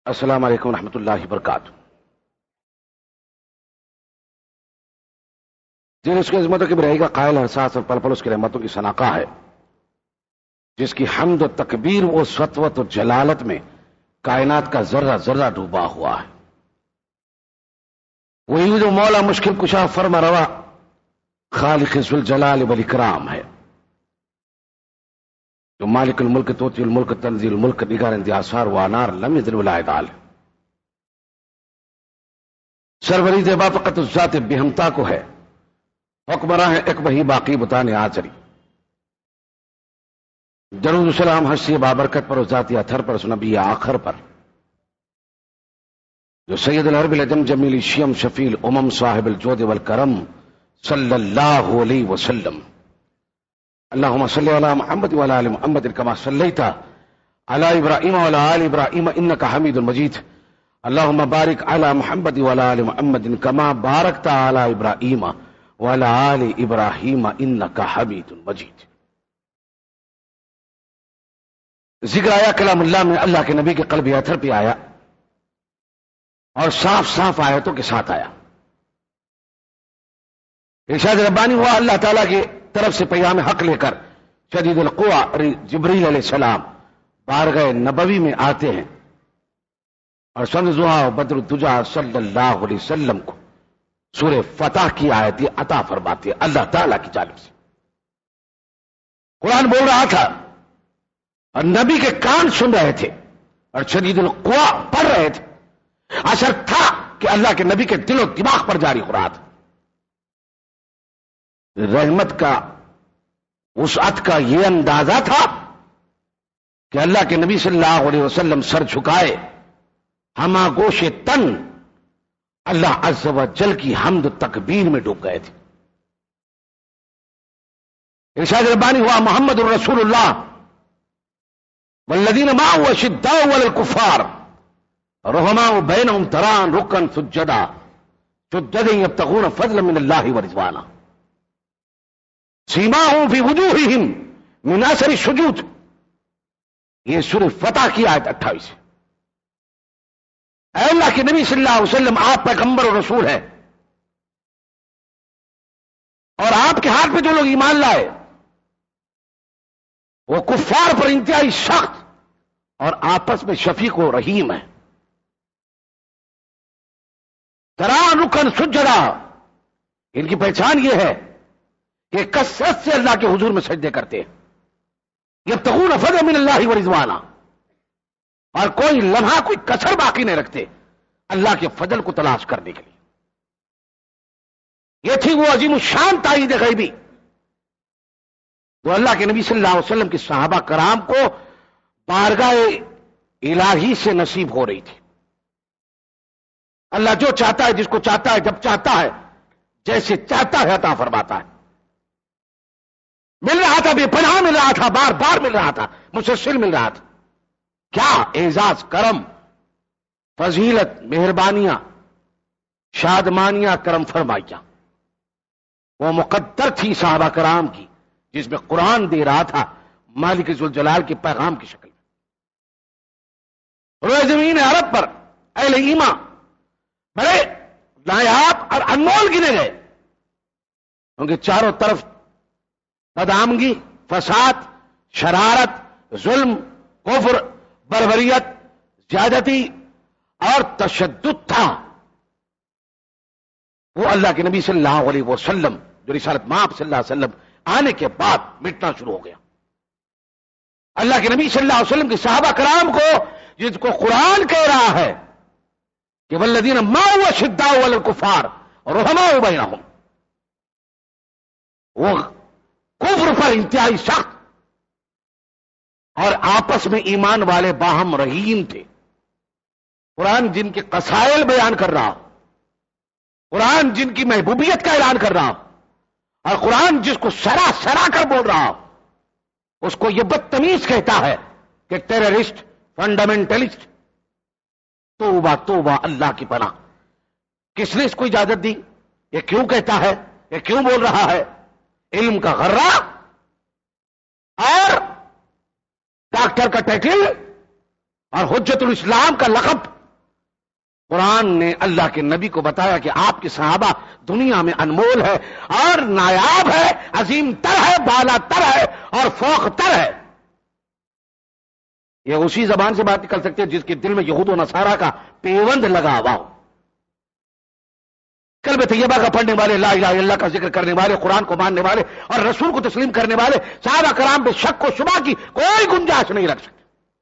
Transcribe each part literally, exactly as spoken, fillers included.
السلام علیکم ورحمۃ اللہ وبرکاتہ. جن اس کی عظمتوں کی بڑائی کا قائل احساس اور پل پل اس کی رحمتوں کی شناخت ہے، جس کی حمد و تکبیر و سطوت و جلالت میں کائنات کا ذرہ ذرہ ڈوبا ہوا ہے. وہی جو مولا مشکل کشا فرما روا خالق ذوالجلال والاکرام ہے، جو مالک الملک توتی الملک تنزیل الملک نگار اندیاسار وانار لم یزل ولا یزال. سروری زیبا فقط ذات بہمتا کو ہے، حکمراں ہے ایک وہی باقی بتانے آچری. درود و سلام حسی بابرکت پر، ذاتی اثر پر، نبی آخر پر، جو سید العرب العجم جمیل الشیم شفیع الامم صاحب الجود والکرم صلی اللہ علیہ وسلم. اللہم صلی علی محمد وعلی آل محمد کما صلیت علی ابراہیم وعلی آل ابراہیم انک حمید مجید. اللہم بارک علی محمد وعلی آل محمد کما بارکت علی ابراہیم وعلی آل ابراہیم انک حمید مجید. ذکر آیا کلام اللہ میں، اللہ کے نبی کے قلب اثر پہ آیا اور صاف صاف آیتوں کے ساتھ آیا. ارشاد ربانی ہوا اللہ تعالیٰ کی طرف سے پیام حق لے کر شدید القوا جبریل علیہ السلام بارگاہ نبوی میں آتے ہیں اور سمزوا بدر الدجا صلی اللہ علیہ وسلم کو سورہ فتح کی آیت عطا فرماتے ہیں اللہ تعالیٰ کی جانب سے. قرآن بول رہا تھا اور نبی کے کان سن رہے تھے اور شدید القوا پڑھ رہے تھے. اثر تھا کہ اللہ کے نبی کے دل و دماغ پر جاری ہو رہا تھا. رحمت کا وسعت کا یہ اندازہ تھا کہ اللہ کے نبی صلی اللہ علیہ وسلم سر جھکائے ہما گوش تن اللہ عز و جل کی حمد و تکبیر میں ڈوب گئے تھے. ارشاد ربانی ہوا محمد الرسول اللہ والذین معه اشداء علی الکفار رحماء بینہم تراہم رکعا سجدا سجدا یبتغون فضلا من اللہ ورضوانا سیماہم فی وجوہہم من اثر السجود. یہ سورہ فتح کی آیت اٹھائیس. اے اللہ کے نبی صلی اللہ علیہ وسلم، آپ پیغمبر اور رسول ہیں اور آپ کے ہاتھ پہ جو لوگ ایمان لائے وہ کفار پر انتہائی سخت اور آپس میں شفیق و رحیم ہے. تراہم رکعا سجدا، ان کی پہچان یہ ہے کہ کثرت سے اللہ کے حضور میں سجدے کرتے ہیں. یبتغون فضلا من اللہ ورضوانا، اور کوئی لمحہ کوئی کسر باقی نہیں رکھتے اللہ کے فضل کو تلاش کرنے کے لیے. یہ تھی وہ عظیم الشان تائید غیبی جو اللہ کے نبی صلی اللہ علیہ وسلم کی صحابہ کرام کو بارگاہ الہی سے نصیب ہو رہی تھی. اللہ جو چاہتا ہے، جس کو چاہتا ہے، جب چاہتا ہے، جیسے چاہتا ہے عطا فرماتا ہے. مل رہا تھا، بے پناہ مل رہا تھا، بار بار مل رہا تھا، مسلسل مل رہا تھا. کیا اعزاز، کرم، فضیلت، مہربانیاں، شادمانیاں، کرم فرمائیاں وہ مقدر تھی صحابہ کرام کی، جس میں قرآن دے رہا تھا مالک ذوالجلال کے پیغام کی شکل میں. روئے زمین عرب پر اہل ایمان بڑے نایاب اور انمول گنے گئے، کیونکہ چاروں طرف بدآمگی، فساد، شرارت، ظلم، کفر، بربریت، زیادتی اور تشدد تھا. وہ اللہ کے نبی صلی اللہ علیہ وسلم جو رسالت مآب صلی اللہ علیہ وسلم آنے کے بعد مٹنا شروع ہو گیا. اللہ کے نبی صلی اللہ علیہ وسلم کے صحابہ کرام کو، جس کو قرآن کہہ رہا ہے کہ والذین معه اشداء علی الکفار رحماء بینہم، وہ کفر پر انتہائی سخت اور آپس میں ایمان والے باہم رحیم تھے. قرآن جن کے قصائل بیان کر رہا، قرآن جن کی محبوبیت کا اعلان کر رہا، اور قرآن جس کو سرا سرا کر بول رہا، اس کو یہ بدتمیز کہتا ہے کہ ٹیررسٹ، فنڈامنٹلسٹ. توبہ توبہ، اللہ کی پناہ. کس نے اس کو اجازت دی؟ یہ کیوں کہتا ہے؟ یہ کیوں بول رہا ہے؟ علم کا غرہ اور ڈاکٹر کا ٹائٹل اور حجت الاسلام کا لقب قرآن نے اللہ کے نبی کو بتایا کہ آپ کے صحابہ دنیا میں انمول ہے اور نایاب ہے، عظیم تر ہے، بالا تر ہے اور فوق تر ہے. یہ اسی زبان سے بات کر سکتے ہیں جس کے دل میں یہود و نصارہ کا پیوند لگا ہوا ہو. قلب طیبہ کا پڑھنے والے، لا الہ الا اللہ کا ذکر کرنے والے، قرآن کو ماننے والے اور رسول کو تسلیم کرنے والے صحابہ کرام پہ شک و شبہ کی کوئی گنجائش نہیں رکھ سکتے.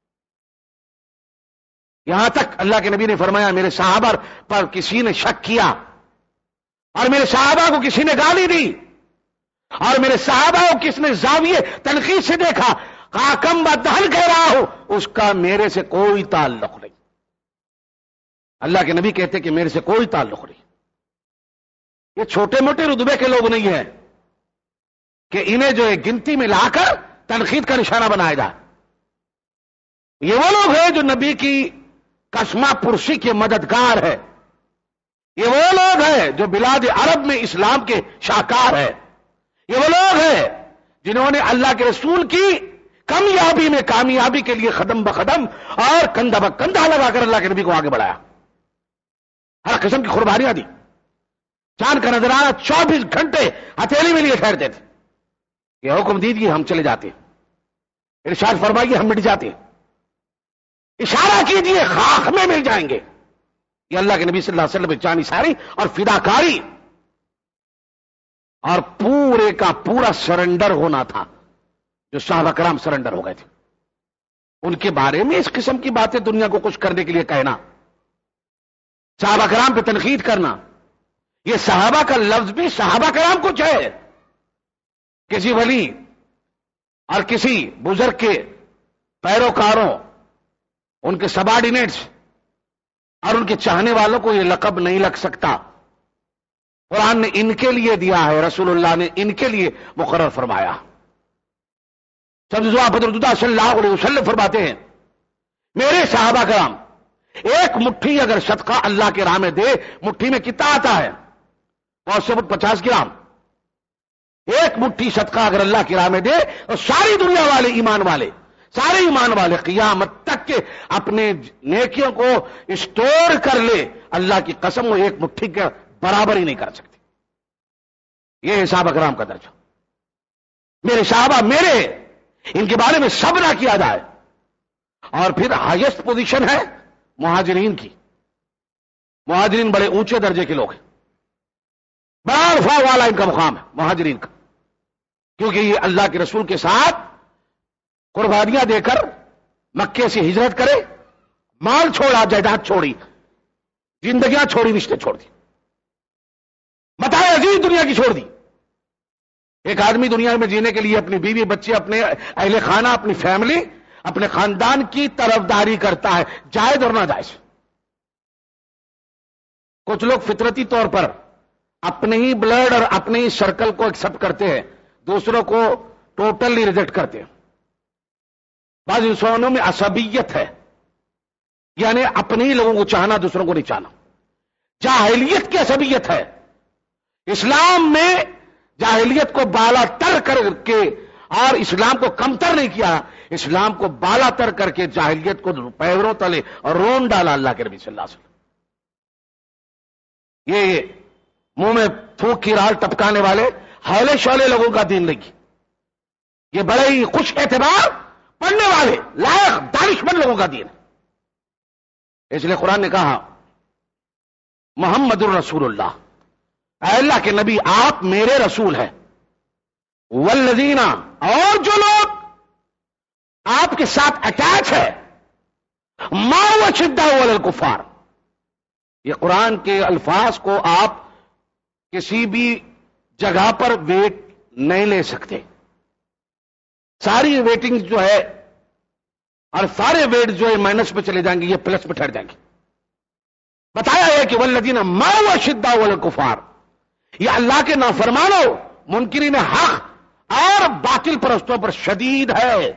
یہاں تک اللہ کے نبی نے فرمایا میرے صحابہ پر کسی نے شک کیا اور میرے صحابہ کو کسی نے گالی دی اور میرے صحابہ کو کس نے زاویے تنقید سے دیکھا، کاکم و دہن کہہ رہا ہوں، اس کا میرے سے کوئی تعلق نہیں. اللہ کے نبی کہتے کہ میرے سے کوئی تعلق نہیں. یہ چھوٹے موٹے رتبے کے لوگ نہیں ہیں کہ انہیں جو ہے گنتی میں لا کر تنقید کا نشانہ بنایا جائے. یہ وہ لوگ ہیں جو نبی کی قسمہ پرسی کے مددگار ہے. یہ وہ لوگ ہیں جو بلاد عرب میں اسلام کے شاہکار ہے. یہ وہ لوگ ہیں جنہوں نے اللہ کے رسول کی کامیابی میں کامیابی کے لیے قدم بقدم اور کندھا بکندھا لگا کر اللہ کے نبی کو آگے بڑھایا، ہر قسم کی قربانیاں دی. چاند کا نظرانہ چوبیس گھنٹے ہتھیلی میں لیے ٹھہرتے تھے. یہ حکم دیجیے ہم چلے جاتے، ارشاد فرمائیے ہم مٹ جاتے، اشارہ کیجیے خاک میں مل جائیں گے. یہ اللہ کے نبی صلی اللہ علیہ وسلم جانی ساری اور فداکاری اور پورے کا پورا سرنڈر ہونا تھا. جو صحابہ کرام سرنڈر ہو گئے تھے، ان کے بارے میں اس قسم کی باتیں دنیا کو کچھ کرنے کے لیے کہنا، صحابہ کرام پہ تنقید کرنا، یہ صحابہ کا لفظ بھی صحابہ کرام کچھ ہے. کسی ولی اور کسی بزرگ کے پیروکاروں، ان کے سبارڈینیٹس اور ان کے چاہنے والوں کو یہ لقب نہیں لگ سکتا. قرآن نے ان کے لیے دیا ہے، رسول اللہ نے ان کے لیے مقرر فرمایا. صلی اللہ علیہ وسلم فرماتے ہیں میرے صحابہ کرام ایک مٹھی اگر صدقہ اللہ کے راہ میں دے، مٹھی میں کتنا آتا ہے؟ اور سے پچاس گرام. ایک مٹھی صدقہ اگر اللہ کی راہ میں دے اور ساری دنیا والے ایمان والے سارے ایمان والے قیامت تک کے اپنے نیکیوں کو اسٹور کر لے، اللہ کی قسم وہ ایک مٹھی کے برابر ہی نہیں کر سکتے. یہ ہے صحابہ کرام کا درجہ. میرے صحابہ میرے، ان کے بارے میں سب نہ کیا جائے. اور پھر ہائیسٹ پوزیشن ہے مہاجرین کی. مہاجرین بڑے اونچے درجے کے لوگ ہیں، بڑا عرفہ والا ان کا مقام ہے مہاجرین کا، کیونکہ یہ اللہ کے رسول کے ساتھ قربانیاں دے کر مکے سے ہجرت کرے، مال چھوڑا، جائیداد چھوڑی، زندگیاں چھوڑی، رشتے چھوڑ دی، متاع عزیز دنیا کی چھوڑ دی. ایک آدمی دنیا میں جینے کے لیے اپنی بیوی بچے، اپنے اہل خانہ، اپنی فیملی، اپنے خاندان کی طرفداری کرتا ہے، جائز اور ناجائز. کچھ لوگ فطرتی طور پر اپنے ہی بلڈ اور اپنے ہی سرکل کو ایکسپٹ کرتے ہیں، دوسروں کو ٹوٹلی ریجیکٹ کرتے ہیں. بعض انسانوں میں عصبیت ہے، یعنی اپنے ہی لوگوں کو چاہنا، دوسروں کو نہیں چاہنا. جاہلیت کی عصبیت ہے. اسلام میں جاہلیت کو بالا تر کر کے اور اسلام کو کمتر نہیں کیا، اسلام کو بالا تر کر کے جاہلیت کو پیروں تلے اور رون ڈالا اللہ کے نبی صلی اللہ علیہ وسلم. یہ منہ میں تھوک کی رال ٹپکانے والے ہولے شولے لوگوں کا دین نہیں. یہ بڑے ہی خوش اعتبار پڑھنے والے لائق دانش مند لوگوں کا دین ہے. اس لیے قرآن نے کہا محمد الرسول اللہ، اے اللہ کے نبی آپ میرے رسول ہیں. والذین، اور جو لوگ آپ کے ساتھ اٹیچ ہے، ما وشدہ علی الکفار. یہ قرآن کے الفاظ کو آپ کسی بھی جگہ پر ویٹ نہیں لے سکتے. ساری ویٹنگ جو ہے اور سارے ویٹ جو ہے مائنس پہ چلے جائیں گے، یہ پلس پہ ٹھہر جائیں گے. بتایا ہے کہ والذین ما وشدہ علی الکفار، یہ اللہ کے نافرمانوں، منکرین حق اور باطل پرستوں پر شدید ہے.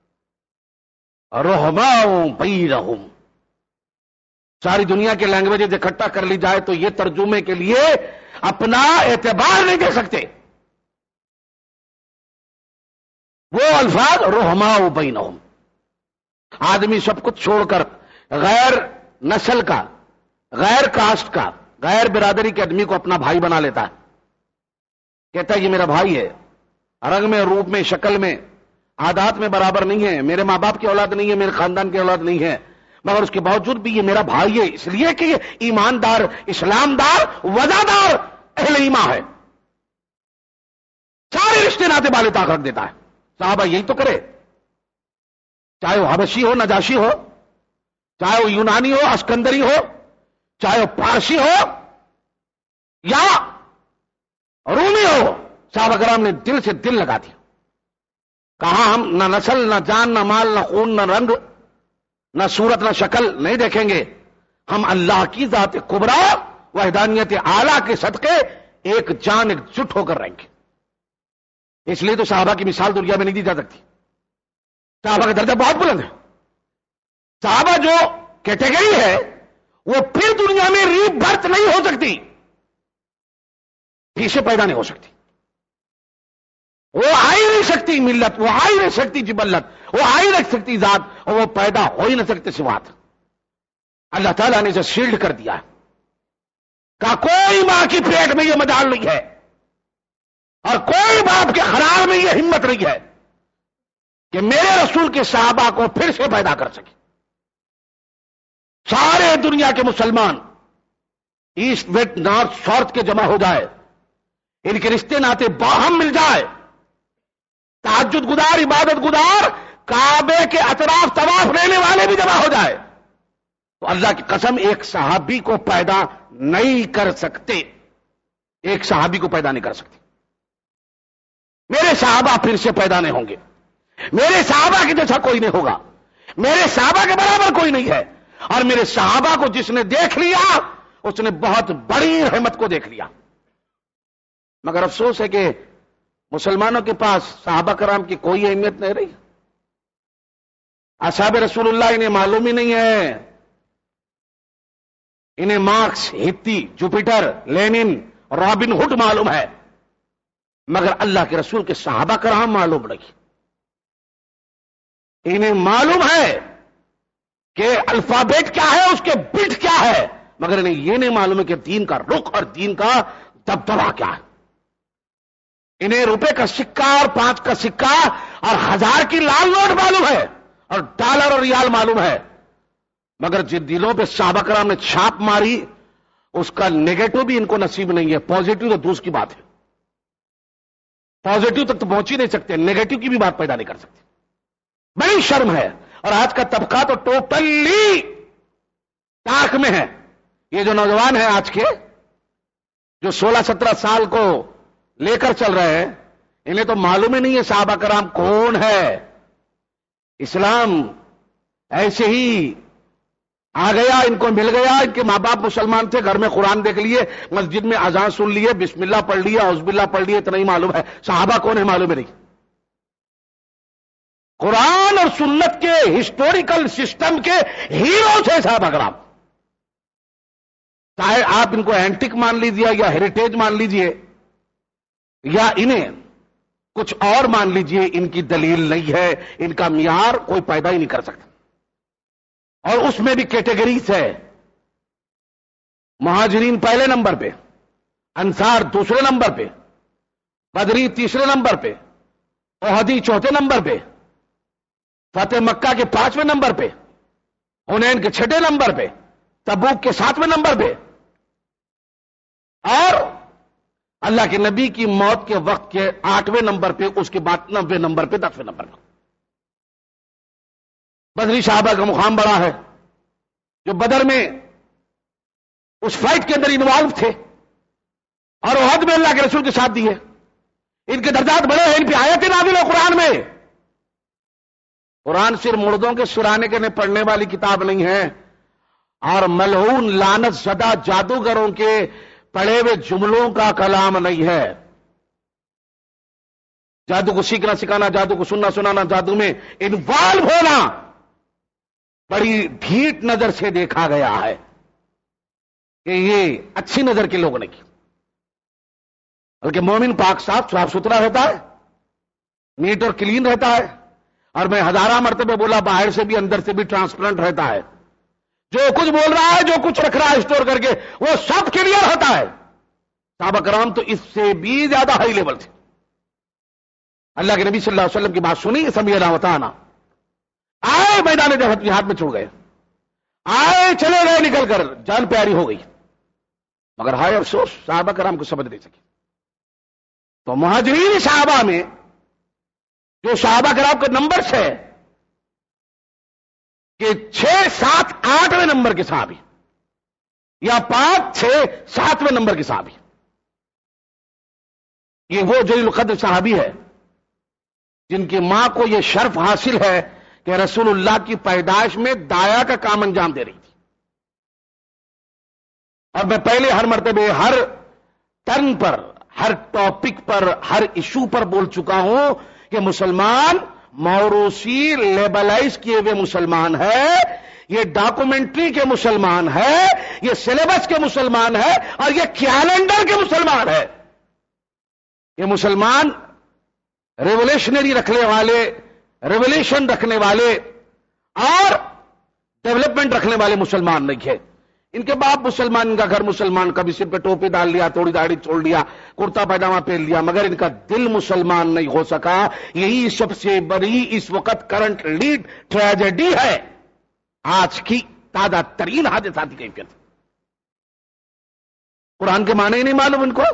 رحماء بینہم، ساری دنیا کے لینگویجز اکٹھا کر لی جائے تو یہ ترجمے کے لیے اپنا اعتبار نہیں دے سکتے. وہ الفاظ رحماء بینہم، آدمی سب کچھ چھوڑ کر غیر نسل کا، غیر کاسٹ کا، غیر برادری کے آدمی کو اپنا بھائی بنا لیتا ہے، کہتا ہے یہ میرا بھائی ہے، رنگ میں، روپ میں، شکل میں، عادات میں برابر نہیں ہے، میرے ماں باپ کی اولاد نہیں ہے، میرے خاندان کی اولاد نہیں ہے، مگر اس کے باوجود بھی یہ میرا بھائی ہے، اس لیے کہ یہ ایماندار، اسلام دار، وزادار اہل ایمان ہے، سارے رشتے ناطے والے طاقت دیتا ہے۔ صحابہ یہی تو کرے، چاہے وہ حبشی ہو، نجاشی ہو، چاہے وہ یونانی ہو، اسکندری ہو، چاہے وہ پارسی ہو یا رومی ہو، صحابہ کرام نے دل سے دل لگا دیا، کہا ہم نہ نسل، نہ جان، نہ مال، نہ خون، نہ رنگ، نہ صورت، نہ شکل نہیں دیکھیں گے، ہم اللہ کی ذات کبریٰ وحدانیت اعلیٰ کے صدقے ایک جان ایک جٹ ہو کر رہیں گے۔ اس لیے تو صحابہ کی مثال دنیا میں نہیں دی جا سکتی، صحابہ کا درجہ بہت بلند ہے، صحابہ جو کیٹیگری ہے وہ پھر دنیا میں ری برتھ نہیں ہو سکتی، پھر سے پیدا نہیں ہو سکتی، وہ آ ہی نہیں سکتی ملت، وہ آ ہی نہیں سکتی جبلت، وہ آ ہی نہیں سکتی ذات، اور وہ پیدا ہو ہی نہیں سکتے سوات۔ اللہ تعالیٰ نے اسے شیلڈ کر دیا، کہا کوئی ماں کی پیٹ میں یہ مجال نہیں ہے، اور کوئی باپ کے خرال میں یہ ہمت نہیں ہے کہ میرے رسول کے صحابہ کو پھر سے پیدا کر سکے۔ سارے دنیا کے مسلمان ایسٹ ویسٹ نارتھ ساؤتھ کے جمع ہو جائے، ان کے رشتے ناطے باہم مل جائے، تہجد گزار، عبادت گزار، کعبے کے اطراف طواف لینے والے بھی جمع ہو جائے، تو اللہ کی قسم ایک صحابی کو پیدا نہیں کر سکتے، ایک صحابی کو پیدا نہیں کر سکتے۔ میرے صحابہ پھر سے پیدا نہیں ہوں گے، میرے صحابہ کے جیسا کوئی نہیں ہوگا، میرے صحابہ کے برابر کوئی نہیں ہے، اور میرے صحابہ کو جس نے دیکھ لیا اس نے بہت بڑی رحمت کو دیکھ لیا۔ مگر افسوس ہے کہ مسلمانوں کے پاس صحابہ کرام کی کوئی اہمیت نہیں رہی، اصحاب رسول اللہ انہیں معلوم ہی نہیں ہے، انہیں مارکس، ہتی، جوپیٹر، لینن، رابن ہوڈ معلوم ہے، مگر اللہ کے رسول کے صحابہ کرام معلوم نہیں۔ انہیں معلوم ہے کہ الفابیٹ کیا ہے، اس کے بٹ کیا ہے، مگر انہیں یہ نہیں معلوم ہے کہ دین کا رخ اور دین کا دبدبہ کیا ہے۔ انہیں روپے کا سکہ اور پانچ کا سکہ اور ہزار کی لال نوٹ معلوم ہے، اور ڈالر اور ریال معلوم ہے، مگر جن دلوں پہ صحابہ کرام نے چھاپ ماری اس کا نیگیٹو بھی ان کو نصیب نہیں ہے، پازیٹو تو دوسری بات ہے، پازیٹو تک تو پہنچ ہی نہیں سکتے، نیگیٹو کی بھی بات پیدا نہیں کر سکتے، بڑی شرم ہے۔ اور آج کا طبقہ تو ٹوٹلی تاک میں ہے، یہ جو نوجوان ہیں آج کے، جو سولہ سترہ سال کو لے کر چل رہے ہیں، انہیں تو معلوم ہی نہیں ہے صحابہ کرام کون ہے۔ اسلام ایسے ہی آ گیا، ان کو مل گیا، ان کے ماں باپ مسلمان تھے، گھر میں قرآن دیکھ لیے، مسجد میں اذان سن لیے، بسم اللہ پڑھ لیا، اعوذ باللہ پڑھ لیے، اتنا ہی معلوم ہے، صحابہ کون ہے معلوم ہے نہیں۔ قرآن اور سنت کے ہسٹوریکل سسٹم کے ہیرو تھے صحابہ کرام، چاہے آپ ان کو اینٹک مان لیجیے یا ہیریٹیج مان لیجیے یا انہیں کچھ اور مان لیجیے، ان کی دلیل نہیں ہے، ان کا معیار کوئی پیدا ہی نہیں کر سکتا۔ اور اس میں بھی کیٹیگریز ہے، مہاجرین پہلے نمبر پہ، انصار دوسرے نمبر پہ، بدری تیسرے نمبر پہ، احدی چوتھے نمبر پہ، فتح مکہ کے پانچویں نمبر پہ، حنین کے چھٹے نمبر پہ، تبوک کے ساتویں نمبر پہ، اور اللہ کے نبی کی موت کے وقت کے آٹھویں نمبر پہ، اس کے بعد نوے نمبر پہ، دسویں نمبر پہ۔ بدری صحابہ کا مقام بڑا ہے، جو بدر میں اس فائٹ کے اندر انوالو تھے اور احد میں اللہ کے رسول کے ساتھ دیے، ان کے درجات بڑے ہیں، ان پہ آیتیں نازل ہیں قرآن میں۔ قرآن صرف مردوں کے سرانے کے پڑھنے والی کتاب نہیں ہے، اور ملعون لعنت زدہ جادوگروں کے پڑھے ہوئے جملوں کا کلام نہیں ہے۔ جادو کو سیکھنا سکھانا، جادو کو سننا سنانا، جادو میں انوالو ہونا بڑی ڈھیٹ نظر سے دیکھا گیا ہے کہ یہ اچھی نظر کے لوگ نہیں، بلکہ مومن پاک صاف صاف ستھرا رہتا ہے، نیٹ اور کلین رہتا ہے، اور میں ہزارہ مرتبہ بولا باہر سے بھی اندر سے بھی ٹرانسپیرنٹ رہتا ہے۔ جو کچھ بول رہا ہے، جو کچھ رکھ رہا ہے اسٹور کر کے، وہ سب کلیئر ہوتا ہے۔ صحابہ کرام تو اس سے بھی زیادہ ہائی لیول تھے۔ اللہ کے نبی صلی اللہ علیہ وسلم کی بات سنی، سمعنا وطعنا، آئے میدان جہاد میں چھوڑ گئے، آئے چلے گئے نکل کر، جان پیاری ہو گئی، مگر ہائے افسوس صحابہ کرام کو سمجھ نہیں سکے۔ تو مہاجرین صحابہ میں جو صحابہ کرام کے نمبرز ہے کہ چھ سات آٹھویں نمبر کے صحابی یا پانچ چھ ساتویں نمبر کے صحابی، یہ وہ جلیل القدر صحابی ہے جن کی ماں کو یہ شرف حاصل ہے کہ رسول اللہ کی پیدائش میں دایا کا کام انجام دے رہی تھی۔ اور میں پہلے ہر مرتبہ ہر ٹرن پر، ہر ٹاپک پر، ہر ایشو پر بول چکا ہوں کہ مسلمان موروثی لیبلائز کیے ہوئے مسلمان ہے، یہ ڈاکومنٹری کے مسلمان ہے، یہ سلیبس کے مسلمان ہے، اور یہ کیلنڈر کے مسلمان ہے۔ یہ مسلمان ریولیشنری رکھنے والے، ریولیشن رکھنے والے اور ڈیولپمنٹ رکھنے والے مسلمان نہیں ہے۔ ان کے باپ مسلمان، ان کا گھر مسلمان، کبھی سر پہ ٹوپی ڈال لیا، تھوڑی داڑھی چھوڑ لیا، کرتا پاجامہ پہن لیا، مگر ان کا دل مسلمان نہیں ہو سکا۔ یہی سب سے بڑی اس وقت کرنٹ لیڈ ٹریجڈی ہے، آج کی تازہ ترین حادثاتی کیفیت۔ قرآن کے معنی ہی نہیں معلوم ان کو۔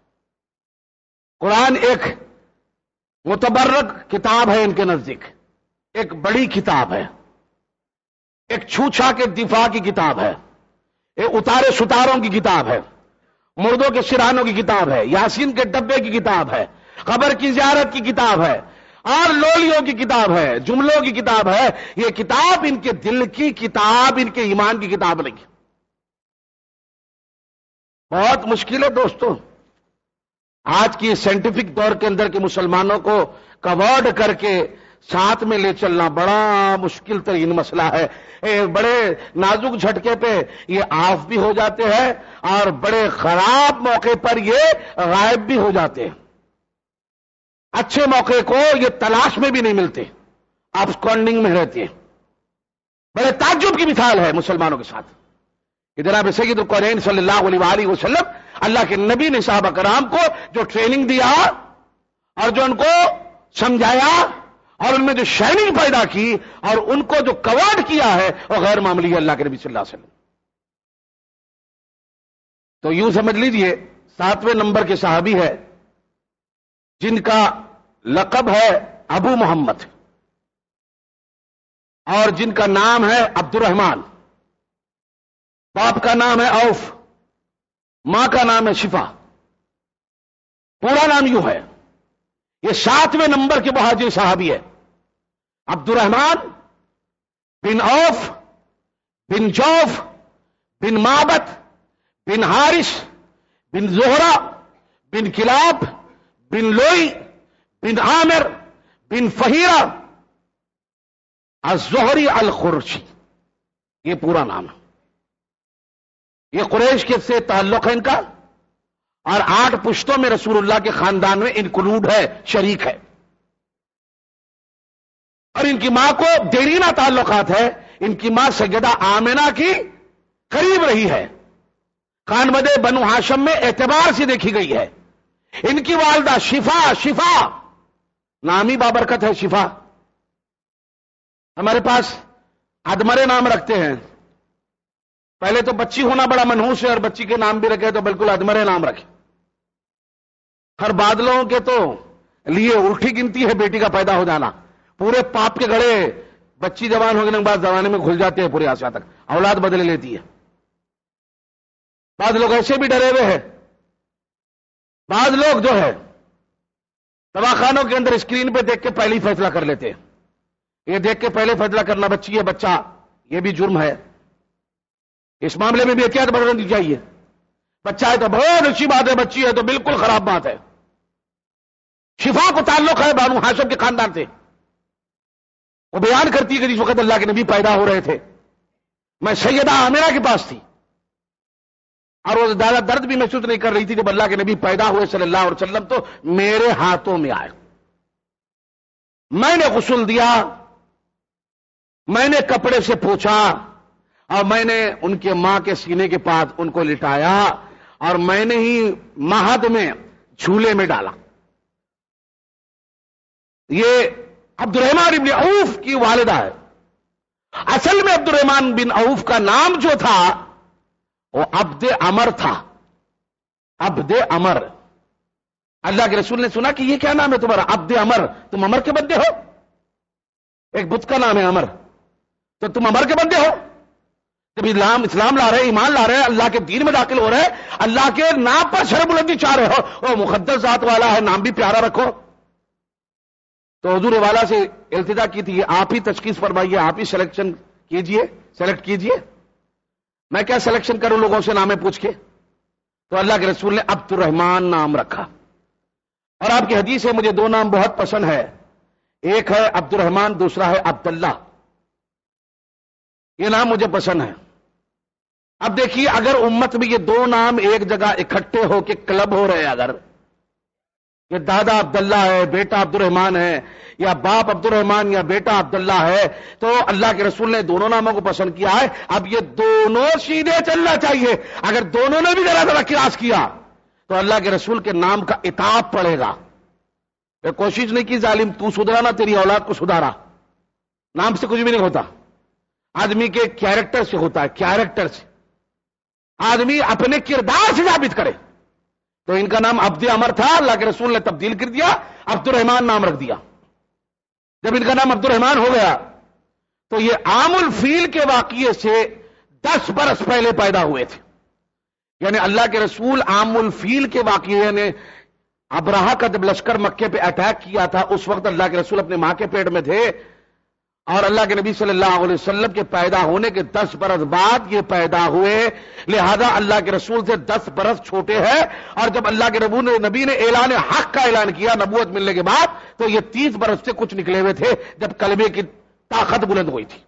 قرآن ایک متبرک کتاب ہے ان کے نزدیک، ایک بڑی کتاب ہے، ایک چھوچھا کے دفاع کی کتاب ہے، ایک اتارے ستاروں کی کتاب ہے، مردوں کے سرانوں کی کتاب ہے، یاسین کے ڈبے کی کتاب ہے، قبر کی زیارت کی کتاب ہے، اور لولیوں کی کتاب ہے، جملوں کی کتاب ہے۔ یہ کتاب ان کے دل کی کتاب، ان کے ایمان کی کتاب نہیں ہے۔ بہت مشکل ہے دوستو، آج کی سائنٹیفک دور کے اندر کے مسلمانوں کو کورڈ کر کے ساتھ میں لے چلنا بڑا مشکل ترین مسئلہ ہے۔ بڑے نازک جھٹکے پہ یہ آف بھی ہو جاتے ہیں، اور بڑے خراب موقع پر یہ غائب بھی ہو جاتے ہیں۔ اچھے موقع کو یہ تلاش میں بھی نہیں ملتے، ابسکونڈنگ میں رہتے ہیں۔ بڑے تعجب کی مثال ہے مسلمانوں کے ساتھ کہ جناب سید القونین صلی اللہ علیہ وآلہ وسلم، اللہ کے نبی نے صحابہ کرام کو جو ٹریننگ دیا اور جو ان کو سمجھایا اور ان میں جو شائننگ پیدا کی اور ان کو جو کورڈ کیا ہے، وہ غیر معمولی ہے اللہ کے نبی صلی اللہ علیہ وسلم۔ تو یوں سمجھ لیجئے ساتویں نمبر کے صحابی ہے جن کا لقب ہے ابو محمد، اور جن کا نام ہے عبد الرحمن، باپ کا نام ہے اوف، ماں کا نام ہے شفا، پورا نام یوں ہے۔ یہ ساتویں نمبر کے مہاجر صحابی ہے، عبد الرحمن بن اوف بن جوف بن معبد بن حارث بن زہرہ بن کلاب بن لوئی بن عامر بن فہیرہ الزہری الخرشی، یہ پورا نام ہے۔ یہ قریش کے سے تعلق ہے ان کا، اور آٹھ پشتوں میں رسول اللہ کے خاندان میں انکلوڈ ہے، شریک ہے۔ اور ان کی ماں کو دیرینہ تعلقات ہے، ان کی ماں سیدہ آمنہ کی قریب رہی ہے، خانوادہ بنو ہاشم میں اعتبار سے دیکھی گئی ہے۔ ان کی والدہ شفا، شفا نامی بابرکت ہے شفا۔ ہمارے پاس ادمرے نام رکھتے ہیں، پہلے تو بچی ہونا بڑا منحوس ہے، اور بچی کے نام بھی رکھے تو بالکل ادمرے نام رکھے۔ ہر بادلوں کے تو لیے الٹی گنتی ہے بیٹی کا پیدا ہو جانا، پورے پاپ کے گھڑے بچی جوان ہونے کے بعد زمانے میں کھل جاتے ہیں، پورے آسیا تک اولاد بدلے لیتی ہے۔ بعض لوگ ایسے بھی ڈرے ہوئے ہیں، بعض لوگ جو ہے دواخانوں کے اندر اسکرین پہ دیکھ کے پہلے ہی فیصلہ کر لیتے ہیں۔ یہ دیکھ کے پہلے فیصلہ کرنا بچی ہے بچہ، یہ بھی جرم ہے۔ اس معاملے میں بھی احتیاط برتنی چاہیے۔ بچہ ہے تو بہت اچھی بات ہے، بچی ہے تو بالکل خراب بات ہے۔ شفا کو تعلق ہے بنو ہاشم کے خاندان سے۔ وہ بیان کرتی ہے کہ جس وقت اللہ کے نبی پیدا ہو رہے تھے میں سیدہ آمنہ کے پاس تھی، اور وہ زیادہ درد بھی محسوس نہیں کر رہی تھی۔ جب اللہ کے نبی پیدا ہوئے صلی اللہ علیہ وسلم تو میرے ہاتھوں میں آئے، میں نے غسل دیا، میں نے کپڑے سے پوچھا، اور میں نے ان کے ماں کے سینے کے پاس ان کو لٹایا اور میں نے ہی مہد میں جھولے میں ڈالا. یہ عبد الرحمن بن عوف کی والدہ ہے. اصل میں عبد الرحمن بن عوف کا نام جو تھا وہ عبد عمر تھا. عبد عمر. اللہ کے رسول نے سنا کہ یہ کیا نام ہے تمہارا؟ عبد عمر. تم عمر کے بندے ہو؟ ایک بت کا نام ہے عمر، تو تم عمر کے بندے ہو؟ جب اسلام اسلام لا رہے، ایمان لا رہے، اللہ کے دین میں داخل ہو رہے، اللہ کے نام پر شرف بلندی چاہ رہے ہو، وہ مقدس ذات والا ہے، نام بھی پیارا رکھو. تو حضور والا سے التجا کی تھی، آپ ہی تشخیص فرمائیے، آپ ہی سلیکشن کیجئے، سلیکٹ کیجئے. میں کیا سلیکشن کروں لوگوں سے نامیں پوچھ کے؟ تو اللہ کے رسول نے عبد الرحمن نام رکھا. اور آپ کی حدیث ہے، مجھے دو نام بہت پسند ہے، ایک ہے عبد الرحمن، دوسرا ہے عبداللہ. یہ نام مجھے پسند ہے. اب دیکھیے، اگر امت میں یہ دو نام ایک جگہ اکٹھے ہو کے کلب ہو رہے، اگر یہ دادا عبداللہ ہے، بیٹا عبد الرحمن ہے، یا باپ عبد الرحمن یا بیٹا عبداللہ ہے، تو اللہ کے رسول نے دونوں ناموں کو پسند کیا ہے. اب یہ دونوں سیدھے چلنا چاہیے. اگر دونوں نے بھی ذرا ذرا قیاس کیا تو اللہ کے رسول کے نام کا عتاب پڑے گا. کوشش نہیں کی ظالم تو سدھرا نہ، تیری اولاد کو سدھارا. نام سے کچھ بھی نہیں ہوتا، آدمی کے کیریکٹر سے ہوتا ہے. کیریکٹر سے آدمی اپنے کردار سے ثابت کرے. تو ان کا نام عبد عمر تھا، اللہ کے رسول نے تبدیل کر دیا، عبد الرحمن نام رکھ دیا. جب ان کا نام عبد الرحمن ہو گیا تو یہ عام الفیل کے واقعے سے دس برس پہلے پیدا ہوئے تھے. یعنی اللہ کے رسول عام الفیل کے واقعے، یعنی ابراہا کا جب لشکر مکے پہ اٹیک کیا تھا، اس وقت اللہ کے رسول اپنے ماں کے پیٹ میں تھے، اور اللہ کے نبی صلی اللہ علیہ وسلم کے پیدا ہونے کے دس برس بعد یہ پیدا ہوئے. لہذا اللہ کے رسول سے دس برس چھوٹے ہیں. اور جب اللہ کے نبی نے اعلان حق کا اعلان کیا نبوت ملنے کے بعد، تو یہ تیس برس سے کچھ نکلے ہوئے تھے جب کلمے کی طاقت بلند ہوئی تھی.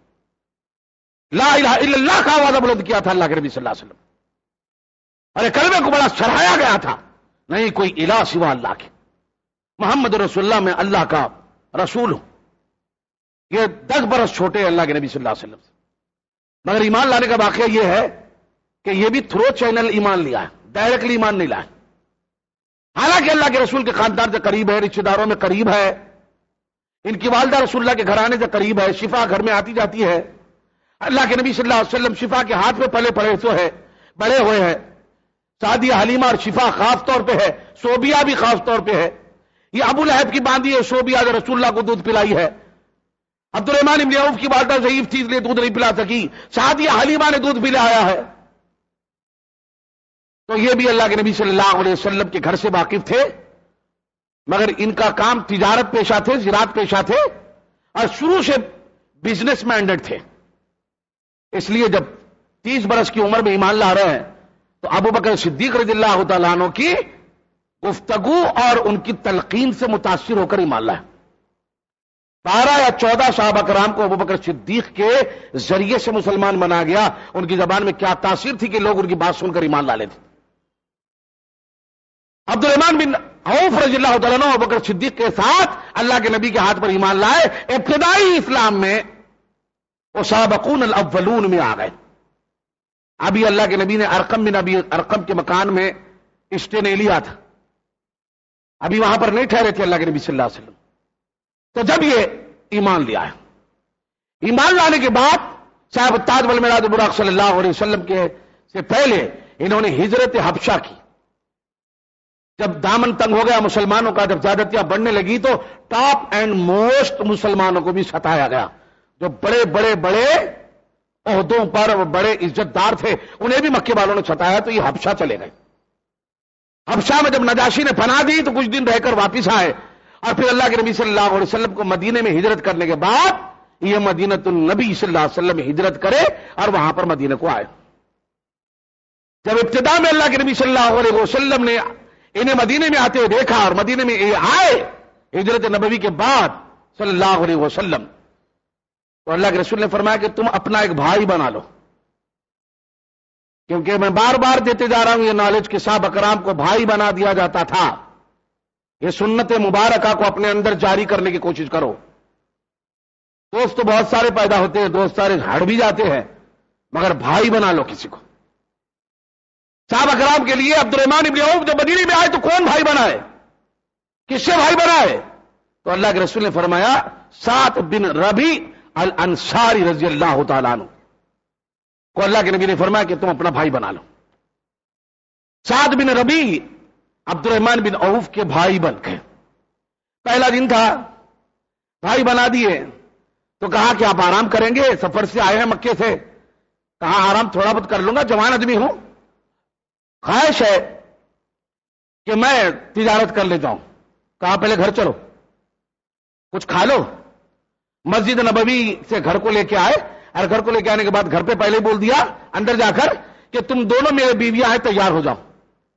لا الہ الا اللہ کا آواز بلند کیا تھا اللہ کے نبی صلی اللہ علیہ وسلم. ارے کلمے کو بڑا سراہایا گیا تھا، نہیں کوئی الہ سوا اللہ کے، محمد رسول اللہ میں اللہ کا رسول ہوں. یہ دس برس چھوٹے ہیں اللہ کے نبی صلی اللہ علیہ وسلم سے. مگر ایمان لانے کا واقعہ یہ ہے کہ یہ بھی تھرو چینل ایمان لیا ہے، ڈائریکٹلی ایمان نہیں لایا. حالانکہ اللہ کے رسول کے خاندان سے قریب ہے، رشتے داروں میں قریب ہے، ان کی والدہ رسول اللہ کے گھرانے سے قریب ہے، شفا گھر میں آتی جاتی ہے. اللہ کے نبی صلی اللہ علیہ وسلم شفا کے ہاتھ میں پلے پڑے تو ہے، بڑے ہوئے ہیں. سعدیہ حلیمہ اور شفا خاص طور پہ ہے، صوبیہ بھی خاص طور پہ ہے. یہ ابو لہب کی باندھی ہے صوبیہ جو رسول اللہ کو دودھ پلائی ہے. عبد الرحمن بن عوف کی والدہ ضعیف تھی اس لیے دودھ نہیں پلا سکی، سعدیہ حلیمہ نے دودھ پلایا ہے. تو یہ بھی اللہ کے نبی صلی اللہ علیہ وسلم کے گھر سے واقف تھے، مگر ان کا کام تجارت پیشہ تھے، زراعت پیشہ تھے، اور شروع سے بزنس مائنڈڈ تھے. اس لیے جب تیس برس کی عمر میں ایمان لا رہے ہیں تو ابو بکر صدیق رضی اللہ تعالیٰ عنہ کی گفتگو اور ان کی تلقین سے متاثر ہو کر ایمان لائے. بارہ یا چودہ صحابہ کرام کو ابو بکر صدیق کے ذریعے سے مسلمان بنا گیا. ان کی زبان میں کیا تاثیر تھی کہ لوگ ان کی بات سن کر ایمان لا لیتے. عبد الرحمن بن عوف رضی اللہ تعالیٰ عنہ ابو بکر صدیق کے ساتھ اللہ کے نبی کے ہاتھ پر ایمان لائے. ابتدائی اسلام میں وہ سابقون الاولون میں آ گئے. ابھی اللہ کے نبی نے ارقم بن ابی ارقم کے مکان میں اسٹے نہیں لیا تھا، ابھی وہاں پر نہیں ٹھہرے تھے اللہ کے نبی صلی اللہ علیہ وسلم. تو جب یہ ایمان لیا ہے، ایمان لانے کے بعد صاحب تاج والمیراج براق صلی اللہ علیہ وسلم کے سے پہلے انہوں نے ہجرت حبشہ کی. جب دامن تنگ ہو گیا مسلمانوں کا، جب زیادتیاں بڑھنے لگی تو ٹاپ اینڈ موسٹ مسلمانوں کو بھی ستایا گیا. جو بڑے بڑے بڑے عہدوں پر بڑے عزت دار تھے انہیں بھی مکے والوں نے ستایا، تو یہ حبشہ چلے گئے. حبشہ میں جب نجاشی نے پناہ دی تو کچھ دن رہ کر واپس آئے، اور پھر اللہ کے نبی صلی اللہ علیہ وسلم کو مدینے میں ہجرت کرنے کے بعد یہ مدینۃ النبی صلی اللہ علیہ وسلم ہجرت کرے اور وہاں پر مدینے کو آئے. جب ابتدا میں اللہ کے نبی صلی اللہ علیہ وسلم نے انہیں مدینے میں آتے ہوئے دیکھا اور مدینے میں یہ آئے ہجرت نبوی کے بعد صلی اللہ علیہ وسلم، تو اللہ کے رسول نے فرمایا کہ تم اپنا ایک بھائی بنا لو. کیونکہ میں بار بار دیتے جا رہا ہوں یہ نالج کہ صحابہ کرام کو بھائی بنا دیا جاتا تھا. یہ سنت مبارکہ کو اپنے اندر جاری کرنے کی کوشش کرو. دوست تو بہت سارے پیدا ہوتے ہیں، دوست سارے ہڑ بھی جاتے ہیں، مگر بھائی بنا لو کسی کو. صحابہ کرام کے لیے عبد الرحمن ابن عوف جب مدینے میں آئے تو کون بھائی بنا ہے, کس سے بھائی بنا ہے؟ تو اللہ کے رسول نے فرمایا سعد بن ربی الانصاری رضی اللہ تعالیٰ عنہ کو اللہ کے نبی نے فرمایا کہ تم اپنا بھائی بنا لو. سعد بن ربی عبد الرحمن بن عوف کے بھائی بن گئے. پہلا دن تھا, بھائی بنا دیے تو کہا کہ آپ آرام کریں گے, سفر سے آئے ہیں مکے سے. کہا آرام تھوڑا بہت کر لوں گا, جوان آدمی ہوں, خواہش ہے کہ میں تجارت کر لے جاؤں. کہا پہلے گھر چلو, کچھ کھا لو. مسجد نبوی سے گھر کو لے کے آئے, اور گھر کو لے کے آنے کے بعد گھر پہ پہلے بول دیا اندر جا کر کہ تم دونوں میرے بیویاں ہیں, تیار ہو جاؤ.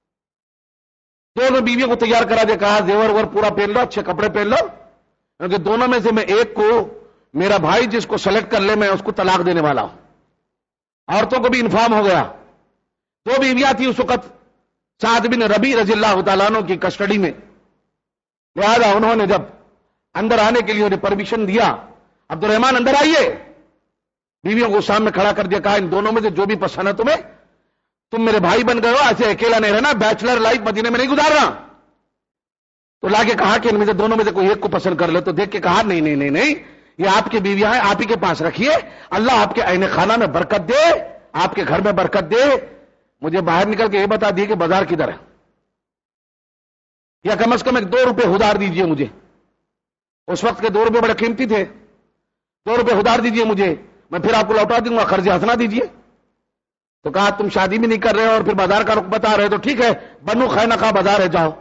دونوں بیویوں کو تیار کرا دے. کہا زیور ور پورا پہن لو, اچھے کپڑے پہن لو, کیونکہ دونوں میں سے میں ایک کو, میرا بھائی جس کو سلیکٹ کر لے میں اس کو طلاق دینے والا ہوں. عورتوں کو بھی انفارم ہو گیا. دو بیویاں تھی اس وقت سعد بن ربی رضی اللہ تعالیٰ عنہ کی کسٹڈی میں. لہذا انہوں نے جب اندر آنے کے لیے انہیں پرمیشن دیا, عبد الرحمن اندر آئیے, بیویوں کو سامنے کھڑا کر دیا. کہا ان دونوں میں سے جو بھی پسند ہے تمہیں, تم میرے بھائی بن گئے ہو, ایسے اکیلا نہیں رہنا, بیچلر لائف مدینے میں نہیں گزارنا. تو لا کے کہا کہ ان میں سے دونوں میں سے کوئی ایک کو پسند کر لے. تو دیکھ کے کہا نہیں نہیں نہیں نہیں, یہ آپ کی بیویاں ہیں, آپ ہی کے پاس رکھیے, اللہ آپ کے عین خانہ میں برکت دے, آپ کے گھر میں برکت دے. مجھے باہر نکل کے یہ بتا دیے کہ بازار کدھر ہے, یا کم از کم ایک دو روپے ادھار دیجئے مجھے. اس وقت کے دو روپے بڑے قیمتی تھے. دو روپے ادھار دیجئے مجھے, میں پھر آپ کو لوٹا دوں گا, قرض ہنسنا دیجئے. تو کہا تم شادی بھی نہیں کر رہے اور پھر بازار کا رخ بتا رہے, تو ٹھیک ہے بنو خینقاہ بازار ہے, جاؤ.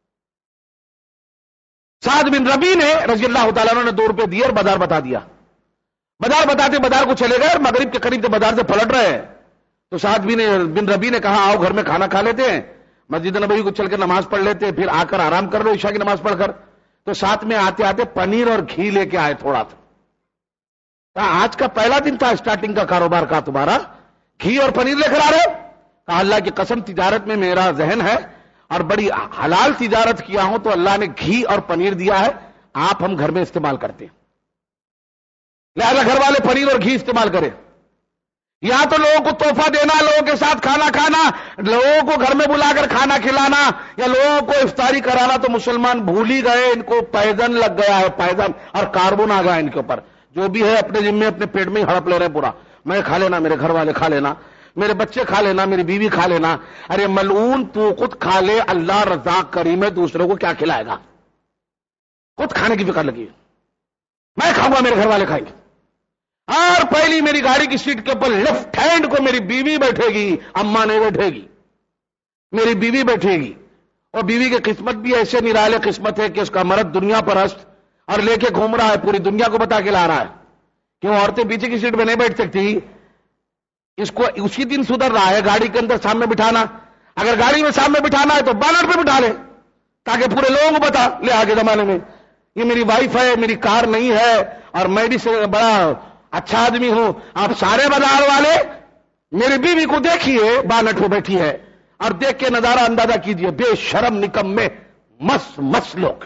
سعد بن ربی نے رضی اللہ تعالیٰ عنہ نے دو روپے دیے اور بازار بتا دیا. بازار بتاتے بازار کو چلے گئے اور مغرب کے قریب سے بازار سے پلٹ رہے ہیں. تو سعد بن ربی نے کہا آؤ گھر میں کھانا کھا لیتے ہیں, مسجد نبوی کو چل کر نماز پڑھ لیتے ہیں, پھر آ کر آرام کر لو عشاء کی نماز پڑھ کر. تو ساتھ میں آتے آتے پنیر اور گھی لے کے آئے تھوڑا تھا. آج کا پہلا دن تھا اسٹارٹنگ کا کاروبار کا تمہارا, گھی اور پنیر لے کر آ رہے. کہا اللہ کی قسم تجارت میں میرا ذہن ہے اور بڑی حلال تجارت کیا ہوں, تو اللہ نے گھی اور پنیر دیا ہے, آپ ہم گھر میں استعمال کرتے ہیں, لہذا گھر والے پنیر اور گھی استعمال کریں. یا تو لوگوں کو تحفہ دینا, لوگوں کے ساتھ کھانا کھانا, لوگوں کو گھر میں بلا کر کھانا کھلانا, یا لوگوں کو افطاری کرانا, تو مسلمان بھول ہی گئے, ان کو پائزن لگ گیا ہے, پائزن اور کاربن آ گیا ان کے اوپر. جو بھی ہے اپنے ذمے اپنے پیٹ میں ہی ہڑپ لے رہے پورا. میں کھا لینا, میرے گھر والے کھا لینا, میرے بچے کھا لینا, میری بیوی کھا لینا. ارے ملعون تو خود کھا لے, اللہ رزاق کریم ہے, دوسروں کو کیا کھلائے گا؟ خود کھانے کی فکر لگی. میں کھاؤں گا, میرے گھر والے کھائیں گے. اور پہلی میری گاڑی کی سیٹ کے اوپر لیفٹ ہینڈ کو میری بیوی بیٹھے گی, اماں نہیں بیٹھے گی, میری بیوی بیٹھے گی. اور بیوی کی قسمت بھی ایسے نرالے قسمت ہے کہ اس کا مرد دنیا پرست اور لے کے گھوم رہا ہے, پوری دنیا کو بتا کے لا رہا ہے. کیوں عورتیں پیچھے کی سیٹ میں نہیں بیٹھ سکتی؟ اس کو اسی دن سدھر رہا ہے گاڑی کے اندر سامنے بٹھانا. اگر گاڑی میں سامنے بٹھانا ہے تو بانٹ پہ بٹھا لے, تاکہ پورے لوگوں کو بتا لے آگے زمانے میں یہ میری وائف ہے, میری کار نہیں ہے, اور میں بھی بڑا اچھا آدمی ہوں. آپ سارے بازار والے میری بیوی کو دیکھیے بانٹ پہ بیٹھی ہے, اور دیکھ کے نظارہ اندازہ کیجئے, بے شرم نکمے مس مس لوگ.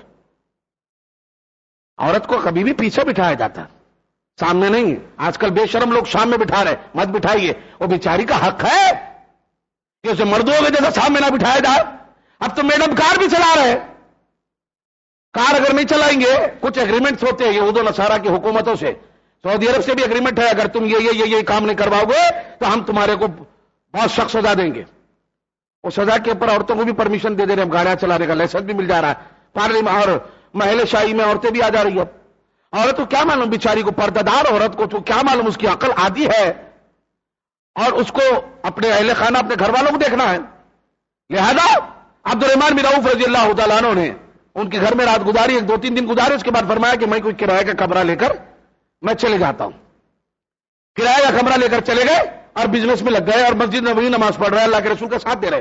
عورت کو کبھی بھی پیچھے بٹھایا جاتا, سامنے نہیں. آج کل بے شرم لوگ سامنے بٹھا رہے, مت بٹھائیے, وہ بیچاری کا حق ہے کہ اسے مردوں کے جیسا سامنے نہ بٹھایا جائے. اب تو میڈم کار بھی چلا رہے, کار اگر نہیں چلائیں گے, کچھ ایگریمنٹس ہوتے ہیں یہود و نصارہ کی حکومتوں سے, سعودی عرب سے بھی ایگریمنٹ ہے, اگر تم یہ یہ یہ یہ کام نہیں کرواؤ گے تو ہم تمہارے کو بہت سخت سزا دیں گے. اس سزا کے اوپر عورتوں کو بھی پرمیشن دے دے رہے ہیں, گاڑیاں چلانے کا لائسنس بھی مل جا رہا ہے. پارلیمنٹ اور محل شاہی میں عورتیں بھی آ جا رہی ہیں. عورت کو کیا معلوم, بیچاری کو, پردہ دار عورت کو تو کیا معلوم, اس کی عقل آدھی ہے اور اس کو اپنے اہل خانہ اپنے گھر والوں کو دیکھنا ہے. لہذا عبد الرحمن بن عوف رضی اللہ تعالیٰ عنہ نے ان کے گھر میں رات گزاری, ایک دو تین دن گزارے. اس کے بعد فرمایا کہ میں کوئی کرایہ کا کمرہ لے کر میں چلے جاتا ہوں. کرایہ کا کمرہ لے کر چلے گئے اور بزنس میں لگ گئے, اور مسجد نبوی نماز پڑھ رہے ہیں, اللہ کے رسول کا ساتھ دے رہے.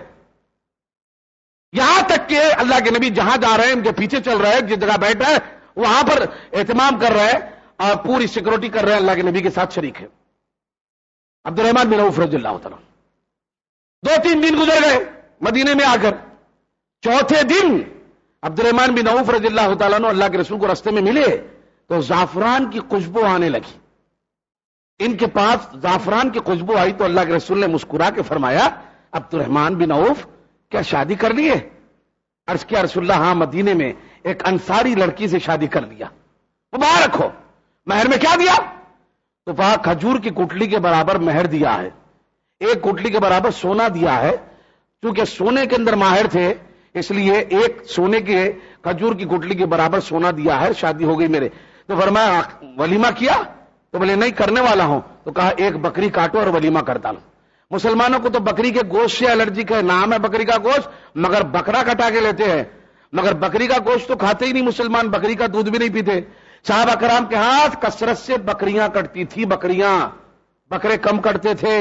یہاں تک کہ اللہ کے نبی جہاں جا رہے ہیں ان کے پیچھے چل رہے ہیں, جس جگہ بیٹھ رہے ہیں وہاں پر اہتمام کر رہے ہیں اور پوری سیکورٹی کر رہے ہیں, اللہ کے نبی کے ساتھ شریک ہے. عبد الرحمن بن عوف رضی اللہ تعالیٰ. دو تین دن گزر گئے مدینے میں آ کر. چوتھے دن عبد الرحمن بن عوف رضی اللہ تعالیٰ نے اللہ کے رسول کو رستے میں ملے تو زعفران کی خوشبو آنے لگی. ان کے پاس زعفران کی خوشبو آئی تو اللہ کے رسول نے مسکرا کے فرمایا عبد الرحمن بن عوف کیا شادی کر لی ہے؟ عرض کیا رسول اللہ ہاں مدینے میں ایک انصاری لڑکی سے شادی کر لیا، مبارک ہو۔ مہر میں کیا دیا؟ تو وہاں کھجور کی کوٹلی کے برابر مہر دیا ہے، ایک کوٹلی کے برابر سونا دیا ہے، چونکہ سونے کے اندر ماہر تھے اس لیے ایک سونے کے کھجور کی کوٹلی کے برابر سونا دیا ہے، شادی ہو گئی میرے۔ تو فرمایا ولیمہ کیا؟ تو بولے نہیں کرنے والا ہوں۔ تو کہا ایک بکری کاٹو اور ولیمہ کر ڈالو۔ مسلمانوں کو تو بکری کے گوشت سے الرجی کا نام ہے بکری کا گوشت، مگر بکرا کٹا کے لیتے ہیں، مگر بکری کا گوشت تو کھاتے ہی نہیں مسلمان، بکری کا دودھ بھی نہیں پیتے۔ صحابہ کرام کے ہاتھ کثرت سے بکریاں کٹتی تھی، بکریاں، بکرے کم کٹتے تھے،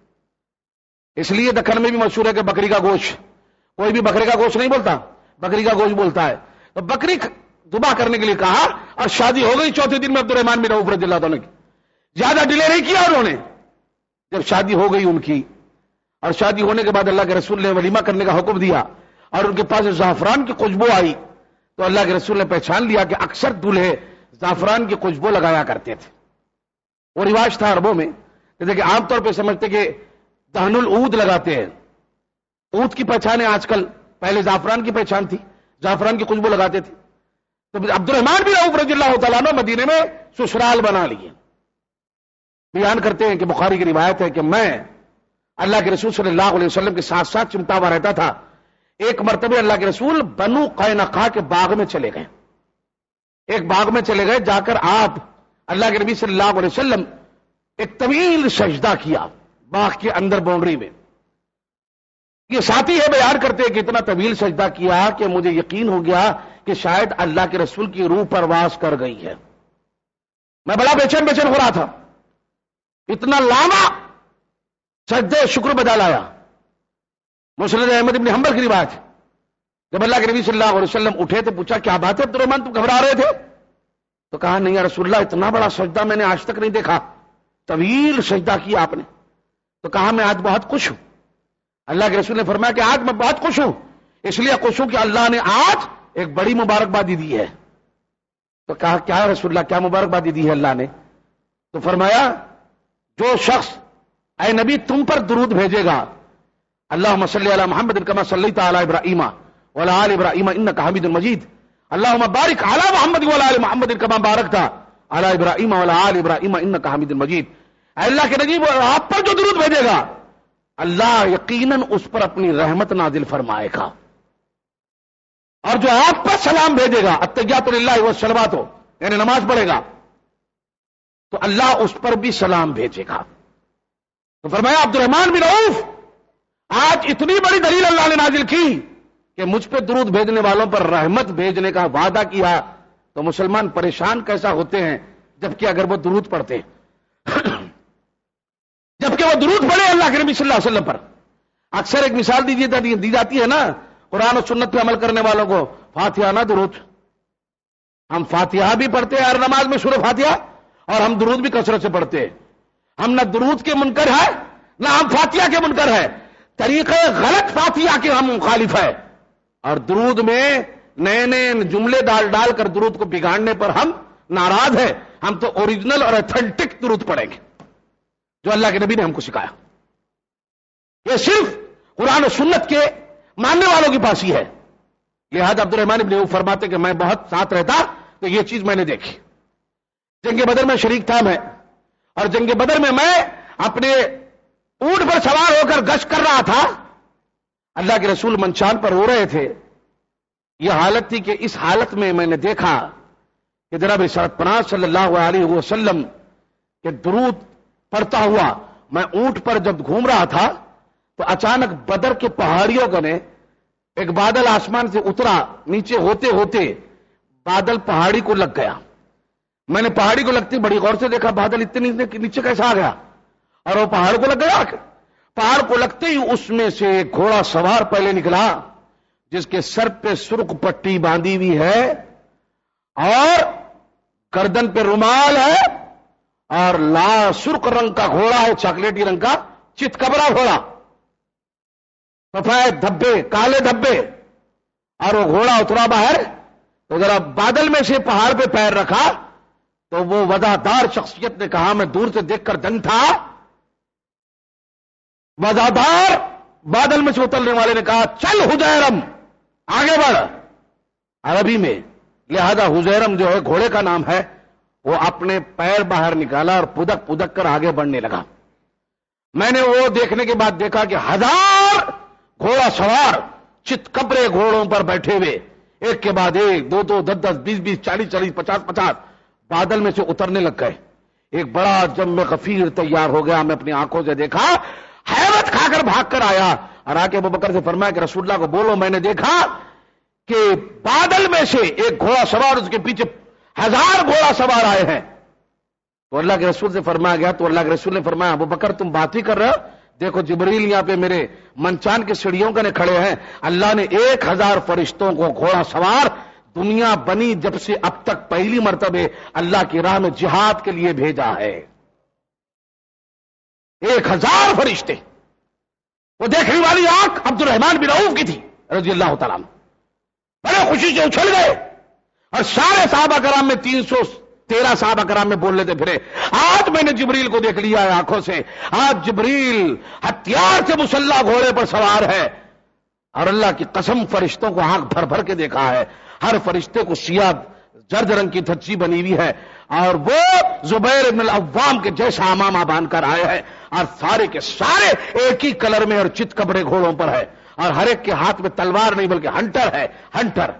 اس لیے دکن میں بھی مشہور ہے کہ بکری کا گوشت، کوئی بھی بکرے کا گوشت نہیں بولتا، بکری کا گوشت بولتا ہے۔ تو بکری ذبح کرنے کے لیے کہا اور شادی ہو گئی چوتھے دن میں عبد الرحمن بن عوف رضی اللہ عنہ کی، زیادہ ڈیلے نہیں کیا انہوں نے۔ جب شادی ہو گئی ان کی اور شادی ہونے کے بعد اللہ کے رسول نے ولیمہ کرنے کا حکم دیا اور ان کے پاس زعفران کی خوشبو آئی تو اللہ کے رسول نے پہچان لیا کہ اکثر دولہے زعفران کی خوشبو لگایا کرتے تھے۔ وہ رواج تھا عربوں میں، جیسے کہ عام طور پہ سمجھتے کہ دہن العود لگاتے ہیں، اونٹ کی پہچان ہے آج کل، پہلے زعفران کی پہچان تھی، زعفران کی خوشبو لگاتے تھے۔ تو عبد الرحمن بن عوف رضی اللہ تعالیٰ عنہ مدینے میں سسرال بنا لیے۔ بیان کرتے ہیں کہ بخاری کی روایت ہے کہ میں اللہ کے رسول صلی اللہ علیہ وسلم کے ساتھ ساتھ چمٹا ہوا رہتا تھا۔ ایک مرتبہ اللہ کے رسول بنو قینقاع کے باغ میں چلے گئے، ایک باغ میں چلے گئے، جا کر آپ اللہ کے نبی صلی اللہ علیہ وسلم ایک طویل سجدہ کیا باغ کے اندر باؤنڈری میں۔ یہ ساتھی ہے بیان کرتے ہیں کہ اتنا طویل سجدہ کیا کہ مجھے یقین ہو گیا کہ شاید اللہ کے رسول کی روح پرواز کر گئی ہے۔ میں بڑا بے چین بے چین ہو رہا تھا، اتنا لاما سجدہ شکر بجا لایا۔ مسند احمد بن حنبل کی روایت، جب اللہ کے نبی صلی اللہ علیہ وسلم اٹھے تو پوچھا کیا بات ہے عبد الرحمن تم گھبرا رہے تھے؟ تو کہا نہیں یا رسول اللہ اتنا بڑا سجدہ میں نے آج تک نہیں دیکھا، طویل سجدہ کیا آپ نے۔ تو کہا میں آج بہت خوش ہوں۔ اللہ کے رسول نے فرمایا کہ آج میں بہت خوش ہوں، اس لیے خوش ہوں کہ اللہ نے آج ایک بڑی مبارکبادی دی ہے۔ تو کہا کیا رسول اللہ کیا مبارکبادی دی ہے اللہ نے؟ تو فرمایا جو شخص اے نبی تم پر درود بھیجے گا، اللہم صلی علی محمد کما صلیت علی ابراہیم وعلی آل ابراہیم انک حمید مجید، اللہم بارک علی محمد وعلی آل محمد کما بارکت علی ابراہیم وعلی آل ابراہیم انک حمید مجید۔ اے اللہ کے نبی آپ پر جو درود بھیجے گا اللہ یقیناً اس پر اپنی رحمت نازل فرمائے گا، اور جو آپ پر سلام بھیجے گا التحیات للہ والصلوات یعنی نماز پڑھے گا تو اللہ اس پر بھی سلام بھیجے گا۔ تو فرمایا عبد الرحمن بن عوف آج اتنی بڑی دلیل اللہ نے نازل کی کہ مجھ پہ درود بھیجنے والوں پر رحمت بھیجنے کا وعدہ کیا، تو مسلمان پریشان کیسا ہوتے ہیں جبکہ اگر وہ درود پڑھتے ہیں جبکہ وہ درود پڑھے اللہ کے نبی صلی اللہ علیہ وسلم پر۔ اکثر ایک مثال دیجیے دی جاتی ہے نا قرآن و سنت پہ عمل کرنے والوں کو، فاتحہ نہ درود، ہم فاتحہ بھی پڑھتے ہیں ہر نماز میں سورہ فاتحہ، اور ہم درود بھی کثرت سے پڑھتے ہیں۔ ہم نہ درود کے منکر ہے نہ ہم فاتحہ کے منکر ہے، طریقے غلط فاتحہ کے ہم مخالف ہے، اور درود میں نئے نئے جملے ڈال ڈال کر درود کو بگاڑنے پر ہم ناراض ہیں۔ ہم تو اوریجنل اور ایتھنٹک درود پڑھیں گے جو اللہ کے نبی نے ہم کو سکھایا۔ یہ صرف قرآن و سنت کے ماننے والوں کے پاس ہی ہے۔ لہذا عبد الرحمن بن عوف فرماتے کہ میں بہت ساتھ رہتا تو یہ چیز میں نے دیکھی۔ جنگ بدر میں شریک تھا میں، اور جنگ بدر میں میں اپنے اونٹ پر سوار ہو کر گشت کر رہا تھا، اللہ کے رسول منچان پر رو رہے تھے۔ یہ حالت تھی کہ اس حالت میں میں نے دیکھا کہ جناب سرت پناہ صلی اللہ علیہ وسلم کے درود پڑھتا ہوا میں اونٹ پر جب گھوم رہا تھا تو اچانک بدر کے پہاڑیوں کا نے ایک بادل آسمان سے اترا، نیچے ہوتے ہوتے بادل پہاڑی کو لگ گیا۔ میں نے پہاڑی کو لگتی بڑی غور سے دیکھا بادل اتنے نیچے کیسا آ گیا، اور وہ پہاڑ کو لگ گیا۔ پہاڑ کو لگتے ہی اس میں سے ایک گھوڑا سوار پہلے نکلا جس کے سر پہ سرخ پٹی باندھی ہوئی ہے اور گردن پہ رومال ہے، اور لا سرخ رنگ کا گھوڑا ہے، چاکلیٹی رنگ کا، چت کبرا گھوڑا، سفید دھبے، کالے دھبے، اور وہ گھوڑا اترا باہر تو ذرا بادل میں سے پہاڑ پہ پیر رکھا تو وہ وزادار شخصیت نے کہا، میں دور سے دیکھ کر دنگ تھا، وزادار بادل میں سے اترنے والے نے کہا چل حجیرم آگے بڑھ عربی میں، لہذا حجیرم جو ہے گھوڑے کا نام ہے، وہ اپنے پیر باہر نکالا اور پدک پدک کر آگے بڑھنے لگا۔ میں نے وہ دیکھنے کے بعد دیکھا کہ ہزار گھوڑا سوار چت کبرے گھوڑوں پر بیٹھے ہوئے ایک کے بعد ایک، دو دو، دس دس، بیس بیس، چالیس چالیس، پچاس پچاس بادل میں سے اترنے لگ گئے۔ ایک بڑا جم غفیر تیار ہو گیا، میں اپنی آنکھوں سے دیکھا، حیرت کھا کر بھاگ کر آیا اور آ کے ابوبکر سے فرمایا کہ رسول اللہ کو بولو میں نے دیکھا کہ بادل میں سے ایک گھوڑا سوار اس کے پیچھے ہزار گھوڑا سوار آئے ہیں۔ تو اللہ کے رسول سے فرمایا گیا، تو اللہ کے رسول نے فرمایا ابوبکر تم بات ہی کر رہے ہو، دیکھو جبریل یہاں پہ میرے منچان کے سیڑھیوں کے کھڑے ہیں، اللہ نے ایک ہزار فرشتوں کو گھوڑا سوار دنیا بنی جب سے اب تک پہلی مرتبہ اللہ کی راہ میں جہاد کے لیے بھیجا ہے۔ ایک ہزار فرشتے، وہ دیکھنے والی آنکھ عبد الرحمن بن عوف کی تھی رضی اللہ تعالیٰ عنہ، بڑے خوشی سے اچھل گئے اور سارے صحابہ کرام میں تین سو تیرہ صحابہ کرام میں بول لیتے پھرے، آج میں نے جبریل کو دیکھ لیا ہے آنکھوں سے، آج جبریل ہتھیار سے مسلح گھوڑے پر سوار ہے، اور اللہ کی قسم فرشتوں کو آنکھ بھر بھر کے دیکھا ہے، ہر فرشتے کو سیاہ زرد رنگ کی دھچی بنی ہوئی ہے، اور وہ زبیر ابن العوام کے جیسا امامہ باندھ کر آئے ہیں، اور سارے کے سارے ایک ہی کلر میں اور چت کبڑے گھوڑوں پر ہے، اور ہر ایک کے ہاتھ میں تلوار نہیں بلکہ ہنٹر ہے۔ ہنٹر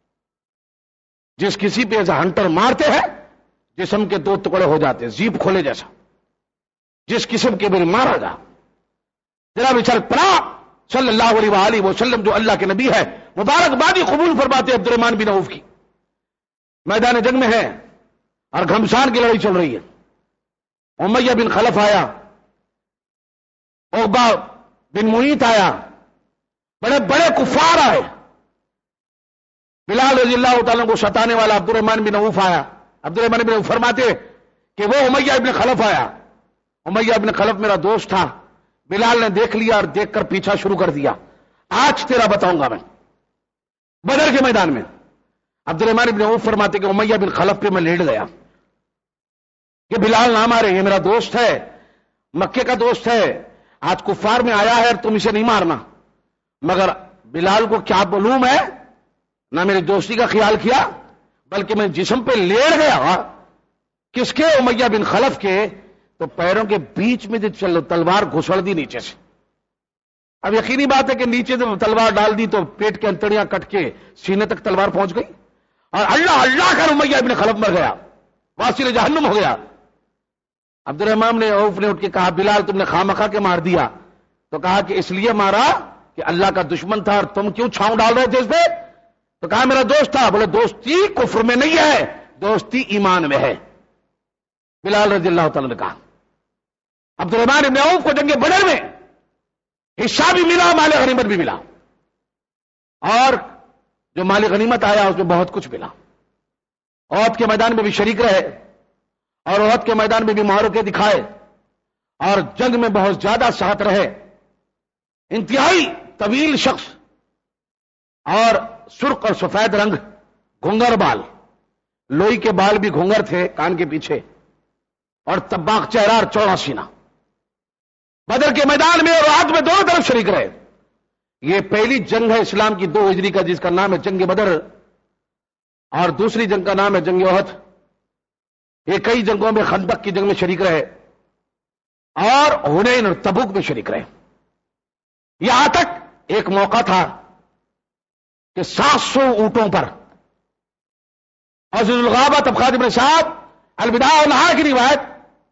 جس کسی پہ ایسا ہنٹر مارتے ہیں جسم کے دو ٹکڑے ہو جاتے ہیں، زیب کھولے جیسا، جس قسم کے بھی مارا جا۔ جناب چل پڑا صلی اللہ علیہ وآلہ وسلم جو اللہ کے نبی ہے، مبارکبادی قبول فرماتے عبد الرحمن بن عوف کی، میدان جنگ میں ہے اور گھمسان کی لڑائی چل رہی ہے۔ امیہ بن خلف آیا، عقبہ بن معیط آیا، بڑے بڑے کفار آئے، بلال رضی اللہ تعالیٰ کو ستانے والا عبد الرحمن بن عوف آیا۔ عبد الرحمن بن عوف فرماتے کہ وہ امیہ ابن خلف آیا، امیہ ابن خلف میرا دوست تھا، بلال نے دیکھ لیا اور دیکھ کر پیچھا شروع کر دیا، آج تیرا بتاؤں گا میں۔ بدر کے میدان میں عبد الرحمن بن عوف فرماتے کہ امیہ بن خلف پہ میں لیٹ گیا کہ بلال نہ مارے، یہ میرا دوست ہے، مکے کا دوست ہے، آج کفار میں آیا ہے اور تم اسے نہیں مارنا۔ مگر بلال کو کیا معلوم ہے، نہ میری دوستی کا خیال کیا بلکہ میں جسم پہ لیٹ گیا، کس کے؟ امیہ بن خلف کے، تو پیروں کے بیچ میں جو تلوار گھسڑ دی نیچے سے۔ اب یقینی بات ہے کہ نیچے سے تلوار ڈال دی تو پیٹ کے انتڑیاں کٹ کے سینے تک تلوار پہنچ گئی، اور اللہ اللہ کر امیہ ابن خلف مر گیا، واصل جہنم ہو گیا۔ عبد الرحمن نے عوف نے اٹھ کے کہا بلال تم نے خامخواہ کے مار دیا، تو کہا کہ اس لیے مارا کہ اللہ کا دشمن تھا اور تم کیوں چھاؤں ڈال رہے تھے اس پہ؟ تو کہا میرا دوست تھا۔ بولے دوستی کفر میں نہیں ہے، دوستی ایمان میں ہے، بلال رضی اللہ تعالیٰ نے کہا۔ عبد الرحمن ابن عوف کو جنگ بدر میں حصہ بھی ملا، مال غنیمت بھی ملا، اور جو مال غنیمت آیا اس میں بہت کچھ ملا۔ احد کے میدان میں بھی شریک رہے، اور احد کے میدان میں بھی معرکے دکھائے، اور جنگ میں بہت زیادہ ساتھ رہے۔ انتہائی طویل شخص اور سرخ اور سفید رنگ، گھنگر بال، لوئی کے بال بھی گھنگر تھے کان کے پیچھے، اور تباک چہرہ اور چوڑا سینہ، بدر کے میدان میں اور احد میں دونوں طرف شریک رہے۔ یہ پہلی جنگ ہے اسلام کی دو ہجری کا جس کا نام ہے جنگ بدر، اور دوسری جنگ کا نام ہے جنگ احد۔ یہ کئی جنگوں میں خندق کی جنگ میں شریک رہے، اور حنین اور تبوک میں شریک رہے۔ یہاں تک ایک موقع تھا کہ سات سو اونٹوں پر، اور ذو الغابہ طبقات ابن صاحب الوداع والنہار کی روایت،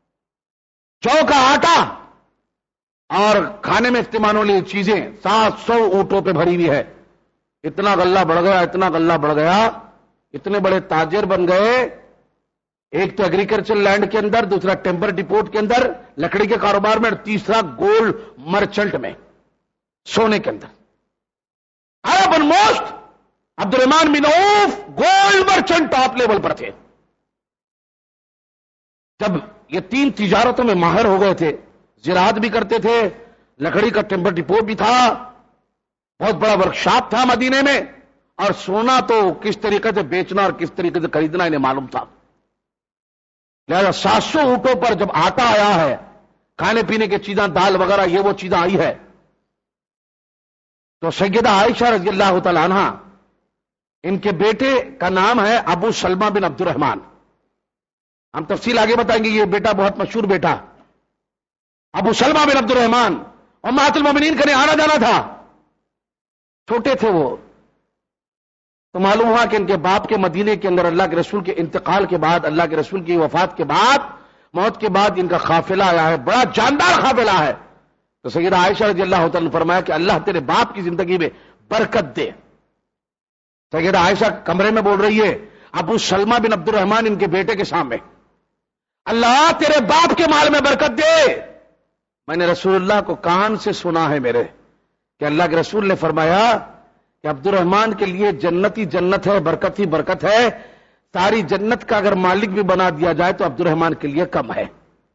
جو کا آٹا اور کھانے میں استعمال ہونے والی چیزیں سات سو اونٹوں پہ بھری ہوئی ہے۔ اتنا غلہ بڑھ گیا، اتنا غلہ بڑھ گیا، اتنے بڑے تاجر بن گئے، ایک تو ایگریکلچر لینڈ کے اندر، دوسرا ٹیمپر ڈپورٹ کے اندر لکڑی کے کاروبار میں، اور تیسرا گولڈ مرچنٹ میں، سونے کے اندر۔ عرب اینڈ موسٹ عبد الرحمن بن Awf gold merchant top level پر تھے۔ جب یہ تین تجارتوں میں ماہر ہو گئے تھے، زراعت بھی کرتے تھے، لکڑی کا ٹیمپر ڈپورٹ بھی تھا، بہت بڑا ورکشاپ تھا مدینے میں، اور سونا تو کس طریقے سے بیچنا اور کس طریقے سے خریدنا انہیں معلوم تھا۔ لہذا سات سو اونٹوں پر جب آٹا آیا ہے، کھانے پینے کی چیزاں، دال وغیرہ یہ وہ چیزیں آئی ہے، تو سیدہ عائشہ رضی اللہ تعالی عنہ، ان کے بیٹے کا نام ہے ابو سلمہ بن عبد الرحمن. ہم تفصیل آگے بتائیں گے. یہ بیٹا بہت مشہور بیٹا ابو سلمہ بن عبد الرحمن، امہات المومنین کا آنا جانا تھا. چھوٹے تھے وہ، تو معلوم ہوا کہ ان کے باپ کے مدینے کے اندر اللہ کے رسول کے انتقال کے بعد، اللہ کے رسول کی وفات کے بعد، موت کے بعد ان کا قافلہ آیا ہے، بڑا جاندار قافلہ ہے. تو سیدہ عائشہ رضی اللہ تعالی نے فرمایا کہ اللہ تیرے باپ کی زندگی میں برکت دے. سیدہ عائشہ کمرے میں بول رہی ہے، ابو سلمہ بن عبد الرحمن ان کے بیٹے کے سامنے، اللہ تیرے باپ کے مال میں برکت دے. میں نے رسول اللہ کو کان سے سنا ہے میرے کہ اللہ کے رسول نے فرمایا کہ عبد الرحمن کے لیے جنت ہی جنت ہے، برکت ہی برکت ہے، ساری جنت کا اگر مالک بھی بنا دیا جائے تو عبد الرحمن کے لیے کم ہے.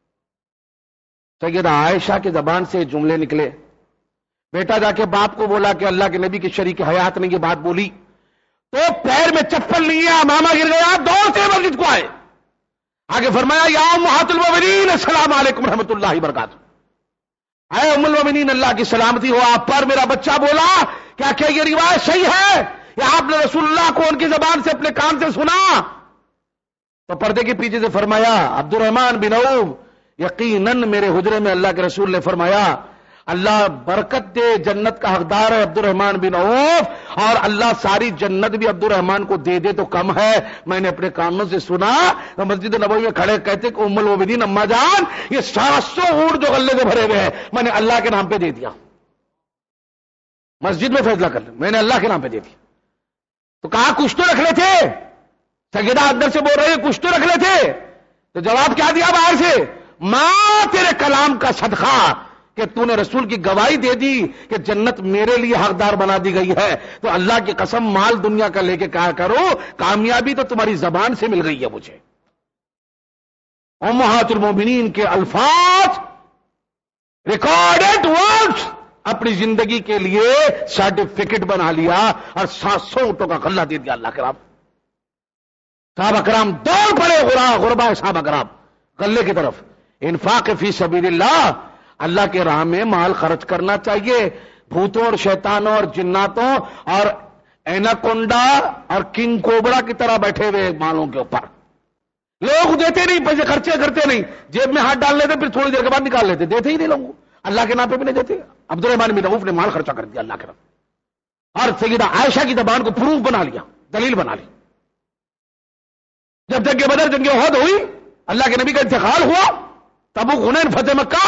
سیدہ عائشہ کی زبان سے جملے نکلے. بیٹا جا کے باپ کو بولا کہ اللہ کے نبی کے شریک حیات نے یہ بات بولی، تو پیر میں چپل نہیں ہے، ماما گر گیا، دوڑ سے مسجد کو آئے. آگے فرمایا یا امہات المومنین السلام علیکم رحمۃ اللہ وبرکاتہ. اے ام المومنین اللہ کی سلامتی ہو آپ پر. میرا بچہ بولا کیا کیا یہ روایت صحیح ہے یا آپ نے رسول اللہ کو ان کی زبان سے اپنے کان سے سنا؟ تو پردے کے پیچھے سے فرمایا عبد الرحمن بن عوف، یقیناً میرے حجرے میں اللہ کے رسول نے فرمایا اللہ برکت دے، جنت کا حقدار ہے عبد الرحمن بن عوف، اور اللہ ساری جنت بھی عبد الرحمن کو دے دے تو کم ہے. میں نے اپنے کانوں سے سنا. تو مسجد نبوی میں کھڑے کہتے کہ ام المومنین اما جان، یہ سات سو اونٹ جو غلے سے بھرے ہوئے ہیں میں نے اللہ کے نام پہ دے دیا. مسجد میں فیصلہ کر لیں، میں نے اللہ کے نام پہ دے دیا. تو کہا کچھ تو رکھ لے تھے. سیدہ اندر سے بول رہے ہیں کچھ تو رکھ لے تھے. تو جواب کیا دیا باہر سے؟ ماں تیرے کلام کا صدقہ کہ تو نے رسول کی گواہی دے دی کہ جنت میرے لیے حقدار بنا دی گئی ہے، تو اللہ کی قسم مال دنیا کا لے کے کہا کرو، کامیابی تو تمہاری زبان سے مل گئی ہے مجھے. امہات المومنین کے الفاظ، ریکارڈڈ ورڈز، اپنی زندگی کے لیے سرٹیفکیٹ بنا لیا اور سات سو اونٹوں کا غلہ دے دیا اللہ کرام. صحابہ کرام دوڑ پڑے، غرا غربا صحابہ کرام غلے کی طرف. انفاق فی سبیل اللہ، اللہ کے راہ میں مال خرچ کرنا چاہیے. بھوتوں اور شیطانوں اور جناتوں اور ایناکونڈا اور کنگ کوبرا کی طرح بیٹھے ہوئے مالوں کے اوپر لوگ دیتے نہیں، پیسے خرچے کرتے نہیں، جیب میں ہاتھ ڈال لیتے پھر تھوڑی دیر کے بعد نکال لیتے، دیتے ہی نہیں لوگوں. اللہ کے نام پہ بھی نہیں دیتے. عبد الرحمن بن عوف نے مال خرچہ کر دیا اللہ کے نام، اور سیدہ عائشہ کی زبان کو پروف بنا لیا، دلیل بنا لی. جب جنگ بدر جنگ احد ہوئی، اللہ کے نبی کا انتقال ہوا، تبوک حنین فتح مکہ،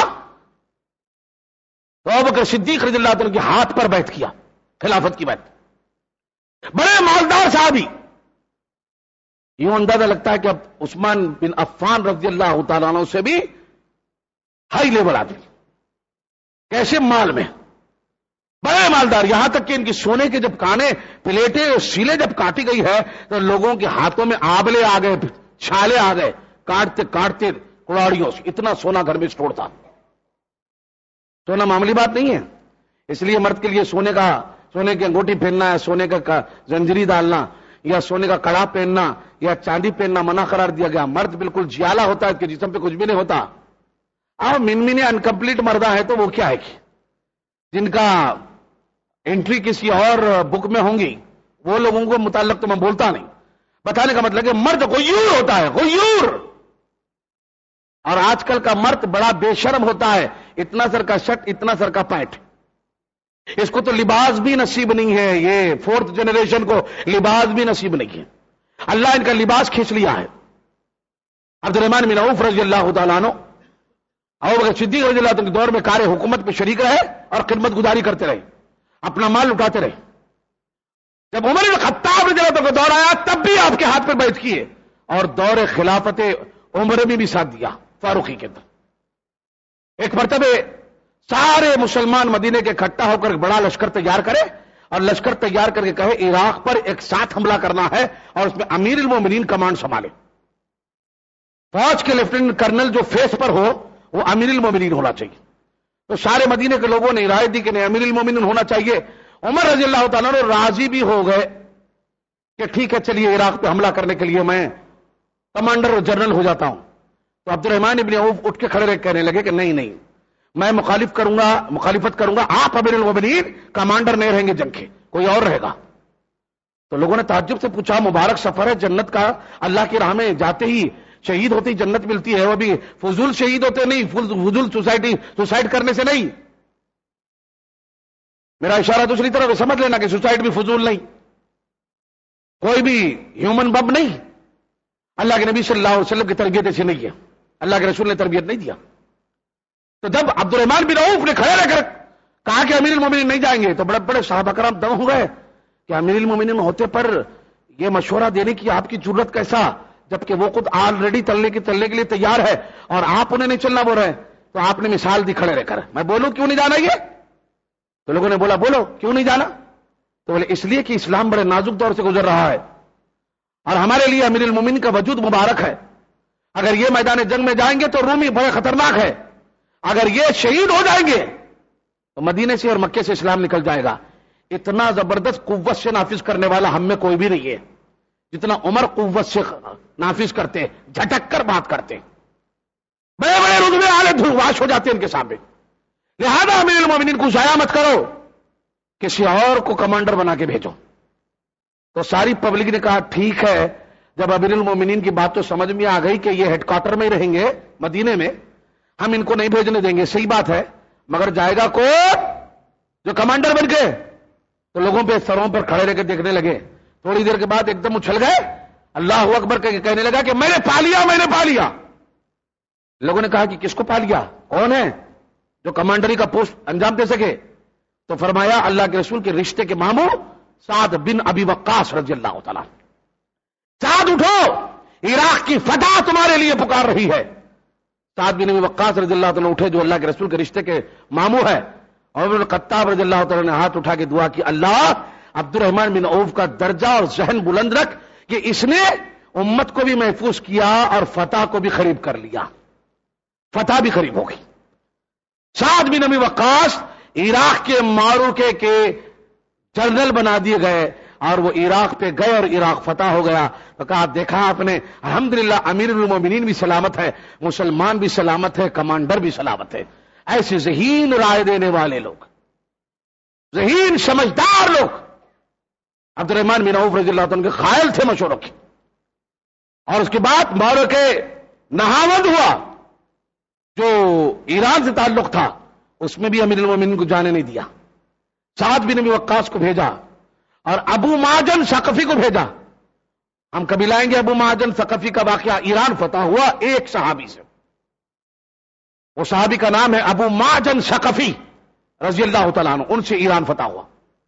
تو ابوبکر صدیق رضی اللہ عنہ کے ہاتھ پر بیعت کیا، خلافت کی بیعت. بڑے مالدار صحابی. یوں اندازہ لگتا ہے کہ اب عثمان بن عفان رضی اللہ تعالیٰ عنہ سے بھی ہائی لیول آدمی. کیسے مال میں بڑے مالدار، یہاں تک کہ ان کی سونے کے جب کانے پلیٹیں اور سیلیں جب کاٹی گئی ہے تو لوگوں کے ہاتھوں میں آبلے آ گئے، چھالے آ گئے، کاٹتے کاٹتے کڑاڑیوں سے. اتنا سونا گھر میں اسٹور تھا. سونا معمولی بات نہیں ہے. اس لیے مرد کے لیے سونے کا سونے کی انگوٹھی پہننا ہے، سونے کا زنجیری ڈالنا یا سونے کا کڑا پہننا یا چاندی پہننا منع قرار دیا گیا. مرد بالکل جیالا ہوتا ہے، اس کے جسم پہ کچھ بھی نہیں ہوتا. اور من من انکمپلیٹ مردہ ہے تو وہ کیا ہے کہ جن کا انٹری کسی اور بک میں ہوں گی وہ لوگوں کو متعلق تو میں بولتا نہیں. بتانے کا مطلب کہ مرد غیور ہوتا ہے، غیور. اور آج کل کا مرد بڑا بے شرم ہوتا ہے، اتنا سر کا شرٹ، اتنا سر کا پینٹ. اس کو تو لباس بھی نصیب نہیں ہے. یہ فورتھ جنریشن کو لباس بھی نصیب نہیں ہے. اللہ ان کا لباس کھینچ لیا ہے. عبد الرحمن بن عوف رضی اللہ تعالیٰ عنہ اور صدیق رضی اللہ عنہ کے دور میں کار حکومت پہ شریک رہے اور خدمت گزاری کرتے رہے، اپنا مال لٹاتے رہے. جب عمر بن خطاب رضی اللہ عنہ کا دور آیا تب بھی آپ کے ہاتھ پر بیعت کیے، اور دور خلافت عمر میں بھی ساتھ دیا فاروقی کے اندر. ایک مرتبہ سارے مسلمان مدینے کے اکٹھا ہو کر ایک بڑا لشکر تیار کرے اور لشکر تیار کر کے کہے عراق پر ایک ساتھ حملہ کرنا ہے اور اس میں امیر المومنین کمانڈ سنبھالے. فوج کے لیفٹیننٹ کرنل جو فیس پر ہو وہ امیر المومنین ہونا چاہیے. تو سارے مدینے کے لوگوں نے رائے دی کہ نہیں، امیر المومنین ہونا چاہیے. عمر رضی اللہ تعالیٰ نے راضی بھی ہو گئے کہ ٹھیک ہے چلیے عراق پہ حملہ کرنے کے لیے میں کمانڈر اور جنرل ہو جاتا ہوں. تو عبد الرحمن ابن عوف اٹھ کے کھڑے رہ کہنے لگے کہ نہیں نہیں میں مخالف کروں گا مخالفت کروں گا، آپ امیر المومنین کمانڈر نہیں رہیں گے جنگ کے، کوئی اور رہے گا۔ تو لوگوں نے تعجب سے پوچھا مبارک سفر ہے جنت کا، اللہ کی راہ میں جاتے ہی شہید ہوتے ہی جنت ملتی ہے، وہ بھی فضول شہید ہوتے نہیں، فضول سوسائٹی سوسائڈ کرنے سے نہیں۔ میرا اشارہ دوسری طرف سمجھ لینا کہ سوسائڈ بھی فضول نہیں، کوئی بھی ہیومن بم نہیں، اللہ کے نبی صلی اللہ علیہ وسلم کی تربیت ایسی نہیں ہے، اللہ کے رسول نے تربیت نہیں دیا۔ تو جب عبد الرحمن بن عوف نے کھڑے رہ کر کہا کہ امیر المومنین نہیں جائیں گے تو بڑے بڑے صحابہ کرام دم ہو گئے کہ امیر المومنین ہوتے پر یہ مشورہ دینے کی آپ کی ضرورت کیسا، جبکہ وہ خود آلریڈی چلنے کے چلنے کے لیے تیار ہے اور آپ انہیں نہیں چلنا بول رہے ہیں۔ تو آپ نے مثال دی کھڑے رہ کر، میں بولوں کیوں نہیں جانا یہ؟ تو لوگوں نے بولا بولو کیوں نہیں جانا؟ تو بولے اس لیے کہ اسلام بڑے نازک دور سے گزر رہا ہے اور ہمارے لیے امیر المومنین کا وجود مبارک ہے، اگر یہ میدان جنگ میں جائیں گے تو رومی بڑے خطرناک ہے، اگر یہ شہید ہو جائیں گے تو مدینے سے اور مکے سے اسلام نکل جائے گا۔ اتنا زبردست قوت سے نافذ کرنے والا ہم میں کوئی بھی نہیں ہے جتنا عمر قوت سے نافذ کرتے، جھٹک کر بات کرتے، بڑے بڑے رتبے والے دھواش ہو جاتے ہیں ان کے سامنے۔ لہذا امیر المومنین کو ضائع مت کرو، کسی اور کو کمانڈر بنا کے بھیجو۔ تو ساری پبلک نے کہا ٹھیک ہے، جب امیر المومنین کی بات تو سمجھ میں آ گئی کہ یہ ہیڈ کوارٹر میں ہی رہیں گے مدینے میں، ہم ان کو نہیں بھیجنے دیں گے، صحیح بات ہے، مگر جائے گا کون؟ جو کمانڈر بن کے۔ تو لوگوں پہ سروں پر کھڑے رہ کے دیکھنے لگے، تھوڑی دیر کے بعد ایک دم اچھل گئے، اللہ اکبر کہنے لگا کہ میں نے پا لیا میں نے پا لیا۔ لوگوں نے کہا کہ کس کو پا لیا، کون ہے جو کمانڈری کا پوسٹ انجام دے سکے؟ تو فرمایا اللہ کے رسول کے رشتے کے ماموں سعد بن ابی وقاص رضی اللہ تعالیٰ۔ سعد اٹھو، عراق کی فتح تمہارے لیے پکار رہی ہے۔ سعد بن ابی وقاص رضی اللہ تعالیٰ اٹھے جو اللہ کے رسول کے رشتے کے ماموں ہے، اور عمر بن خطاب رضی اللہ تعالیٰ نے ہاتھ اٹھا کے دعا کی، اللہ عبد الرحمن بن عوف کا درجہ اور ذہن بلند رکھ کہ اس نے امت کو بھی محفوظ کیا اور فتح کو بھی قریب کر لیا، فتح بھی قریب ہو گئی۔ سعد بن ابی وقاص عراق کے معرکے کے جنرل بنا دیے گئے اور وہ عراق پہ گئے اور عراق فتح ہو گیا۔ تو کہا دیکھا آپ نے، الحمدللہ امیر المومنین بھی سلامت ہے، مسلمان بھی سلامت ہے، کمانڈر بھی سلامت ہے۔ ایسے ذہین رائے دینے والے لوگ، ذہین سمجھدار لوگ عبد الرحمن بن عوف رضی اللہ عنہ کے قائل تھے مشوروں کے۔ اور اس کے بعد معرکے نہاوند ہوا جو ایران سے تعلق تھا، اس میں بھی امیر المومنین کو جانے نہیں دیا، سعد بن ابی وقاص کو بھیجا اور ابو ماجن ثقفی کو بھیجا۔ ہم کبھی لائیں گے ابو ماجن ثقفی کا واقعہ۔ ایران فتح ہوا ایک صحابی سے، وہ صحابی کا نام ہے ابو ماجن ثقفی رضی اللہ تعالیٰ عنہ، ان سے ایران فتح ہوا۔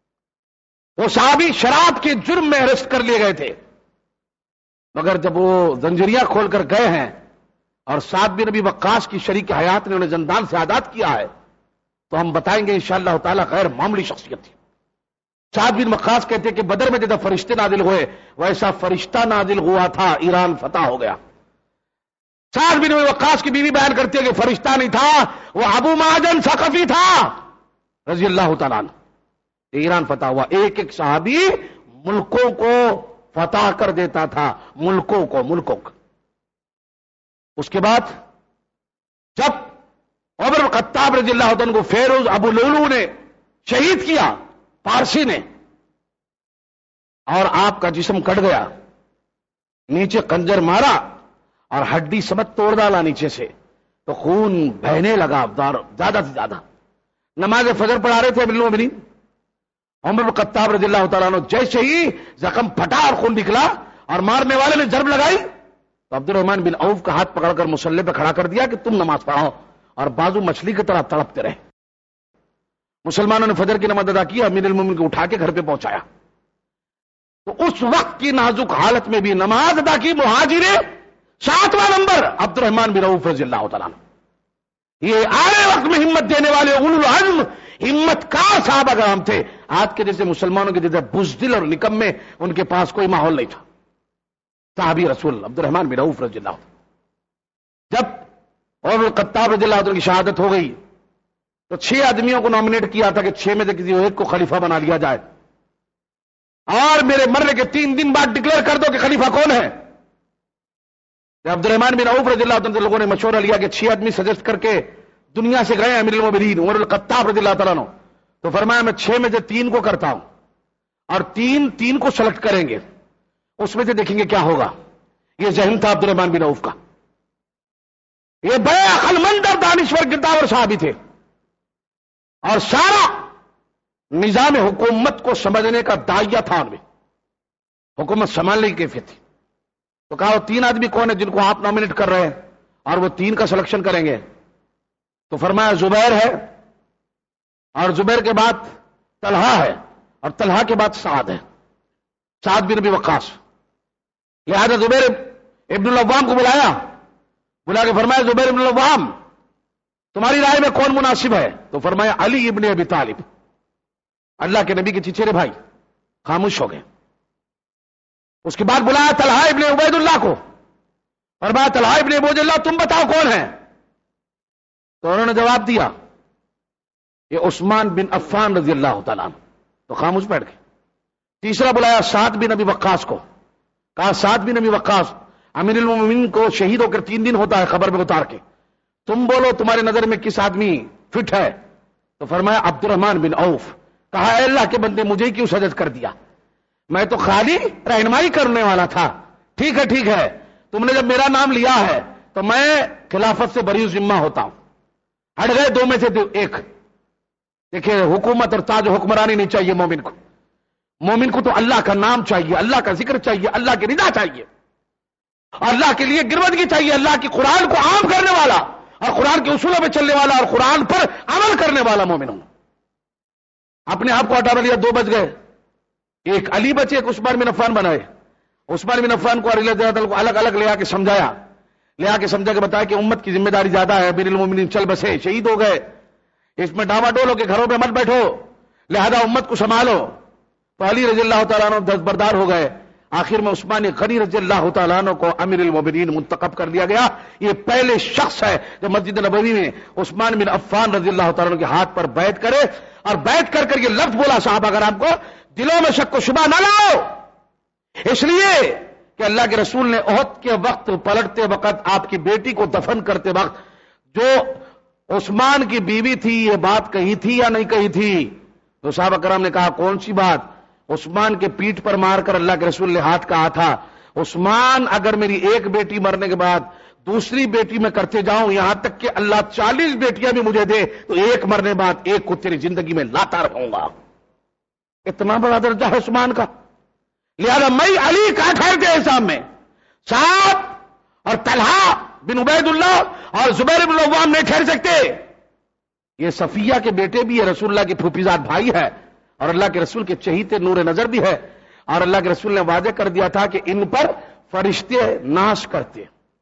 وہ صحابی شراب کے جرم میں اریسٹ کر لیے گئے تھے، مگر جب وہ زنجیریاں کھول کر گئے ہیں اور سعد بن ابی وقاص کی شریک حیات نے انہیں زندان سے آزاد کیا ہے، تو ہم بتائیں گے انشاءاللہ تعالیٰ غیر معمولی شخصیت تھی۔ سعد بن وقاص کہتے کہ بدر میں جیسا فرشتے نازل ہوئے ویسا فرشتہ نازل ہوا تھا، ایران فتح ہو گیا۔ سعد بن ابی وقاص کی بیوی بیان کرتی ہے کہ فرشتہ نہیں تھا، وہ ابو ماجن ثقفی تھا رضی اللہ تعالیٰ عنہ۔ ایران فتح ہوا، ایک ایک صحابی ملکوں کو فتح کر دیتا تھا، ملکوں کو ملکوں کو۔ اس کے بعد جب عمر بن خطاب رضی اللہ عنہ کو فیروز ابو لولو نے شہید کیا، پارسی نے، اور آپ کا جسم کٹ گیا، نیچے خنجر مارا اور ہڈی سمت توڑ ڈالا نیچے سے، تو خون بہنے لگا زیادہ سے زیادہ۔ نماز فجر پڑھا رہے تھے امیر المومنین، عمر بن خطاب رضی اللہ تعالیٰ عنہ جیسے ہی زخم پھٹا اور خون نکلا اور مارنے والے نے ضرب لگائی تو عبد الرحمن بن عوف کا ہاتھ پکڑ کر مصلی پہ کھڑا کر دیا کہ تم نماز پڑھاؤ، اور بازو مچھلی کی طرح تڑپتے رہے۔ مسلمانوں نے فجر کی نماز ادا کی، امیر المومنین کو اٹھا کے گھر پہ پہنچایا۔ تو اس وقت کی نازک حالت میں بھی نماز ادا کی مہاجر ساتواں نمبر عبد الرحمن بن عوف رضی اللہ تعالیٰ عنہ۔ یہ آنے وقت میں ہمت دینے والے اولو العزم ہمت کا صحابہ کرام تھے۔ آج کے جیسے مسلمانوں کے جیسے بزدل اور نکمے ان کے پاس کوئی ماحول نہیں تھا۔ صحابی رسول عبد الرحمن بن عوف رضی اللہ عنہ، جب عمر بن خطاب رضی اللہ عنہ کی شہادت ہو گئی تو چھ آدمیوں کو نامنیٹ کیا تھا کہ چھ میں سے کسی ایک کو خلیفہ بنا لیا جائے، اور میرے مرنے کے تین دن بعد ڈکلیئر کر دو کہ خلیفہ کون ہے۔ عبد الرحمن بن عوف رضی اللہ عنہ لوگوں نے مشورہ لیا کہ چھ آدمی سجیسٹ کر کے دنیا سے گئے امیر المومنین عمر الخطاب رضی اللہ تعالیٰ عنہ، تو فرمایا میں چھ میں سے تین کو کرتا ہوں اور تین تین کو سلیکٹ کریں گے، اس میں سے دیکھیں گے کیا ہوگا۔ یہ ذہن تھا عبد الرحمن بن عوف کا۔ یہ بڑے عقل مند اور دانشور کتاب صحابی تھے، اور سارا نظام حکومت کو سمجھنے کا داعیہ تھا ان میں، حکومت سنبھالنے کی کیفیت تھی۔ تو کہا وہ تین آدمی کون ہیں جن کو آپ نامنیٹ کر رہے ہیں اور وہ تین کا سلیکشن کریں گے؟ تو فرمایا زبیر ہے، اور زبیر کے بعد طلحہ ہے، اور طلحہ کے بعد سعد ہے، سعد بن ابی وقاص۔ لہذا زبیر ابن العوام کو بلایا، بلا کے فرمایا زبیر ابن العوام تمہاری رائے میں کون مناسب ہے؟ تو فرمایا علی ابن ابی طالب۔ اللہ کے نبی کے چچیرے بھائی خاموش ہو گئے۔ اس کے بعد بلایا طلحہ ابن عبید اللہ کو، فرمایا طلحہ ابن عبید اللہ تم بتاؤ کون ہے؟ تو انہوں نے جواب دیا یہ عثمان بن عفان رضی اللہ تعالیٰ عنہ، تو خاموش بیٹھ گئے۔ تیسرا بلایا سعد بن ابی وقاص کو، کہا سعد بن ابی وقاص امیر المومنین کو شہید ہو کر تین دن ہوتا ہے خبر میں اتار کے، تم بولو تمہارے نظر میں کس آدمی فٹ ہے؟ تو فرمایا عبد الرحمن بن عوف۔ کہا اے اللہ کے بندے مجھے کیوں سجد کر دیا؟ میں تو خالی رہنمائی کرنے والا تھا۔ ٹھیک ہے ٹھیک ہے، تم نے جب میرا نام لیا ہے تو میں خلافت سے بری ذمہ ہوتا ہوں۔ ہٹ گئے دو میں سے دو ایک۔ دیکھیں حکومت اور تاج حکمرانی نہیں چاہیے مومن کو، مومن کو تو اللہ کا نام چاہیے، اللہ کا ذکر چاہیے، اللہ کی رضا چاہیے، اور اللہ کے لیے گرویدگی چاہیے، اللہ کی قرآن کو عام کرنے والا اور قرآن کے اصولوں پہ چلنے والا اور قرآن پر عمل کرنے والا مومن ہوں۔ اپنے آپ کو ہٹا لیا، دو بج گئے، ایک علی بچے ایک عثمان بن عفان بنائے۔ عثمان بن عفان کو رضی اللہ عنہ کو الگ الگ لے آ کے سمجھایا، لے آ کے سمجھا کے بتایا کہ امت کی ذمہ داری زیادہ ہے، امیر المومنین چل بسے شہید ہو گئے، اس میں ڈاما ڈول ہو کے گھروں پہ مت بیٹھو، لہذا امت کو سنبھالو۔ تو علی رضی اللہ تعالیٰ عنہ دستبردار ہو گئے۔ آخر میں عثمان غنی رضی اللہ تعالیٰ عنہ کو امیر المومنین منتخب کر دیا گیا۔ یہ پہلے شخص ہے جو مسجد نبوی میں عثمان بن عفان رضی اللہ تعالیٰ عنہ کے ہاتھ پر بیعت کرے، اور بیعت کر کر یہ لفظ بولا صحابہ کرام کو دلوں میں شک و شبہ نہ لاؤ، اس لیے کہ اللہ کے رسول نے احد کے وقت پلٹتے وقت آپ کی بیٹی کو دفن کرتے وقت جو عثمان کی بیوی تھی یہ بات کہی تھی یا نہیں کہی تھی؟ تو صحابہ کرام نے کہا کون سی بات؟ عثمان کے پیٹھ پر مار کر اللہ کے رسول نے ہاتھ کہا تھا عثمان اگر میری ایک بیٹی مرنے کے بعد دوسری بیٹی میں کرتے جاؤں یہاں تک کہ اللہ چالیس بیٹیاں بھی مجھے دے تو ایک مرنے بعد ایک کو تیری زندگی میں لاتا رہوں گا۔ اتنا بڑا درجہ ہے عثمان کا، لہذا میں علی کا ٹھہرتے حساب میں سعد اور طلحہ بن عبید اللہ اور زبیر بن العوام نہیں ٹھہر سکتے۔ یہ صفیہ کے بیٹے بھی ہے، رسول اللہ کے پھوپھیزاد بھائی ہے، اور اللہ کے رسول کے چہیتے نور نظر بھی ہے، اور اللہ کے رسول نے واضح کر دیا تھا کہ ان پر فرشتے ناش کرتے،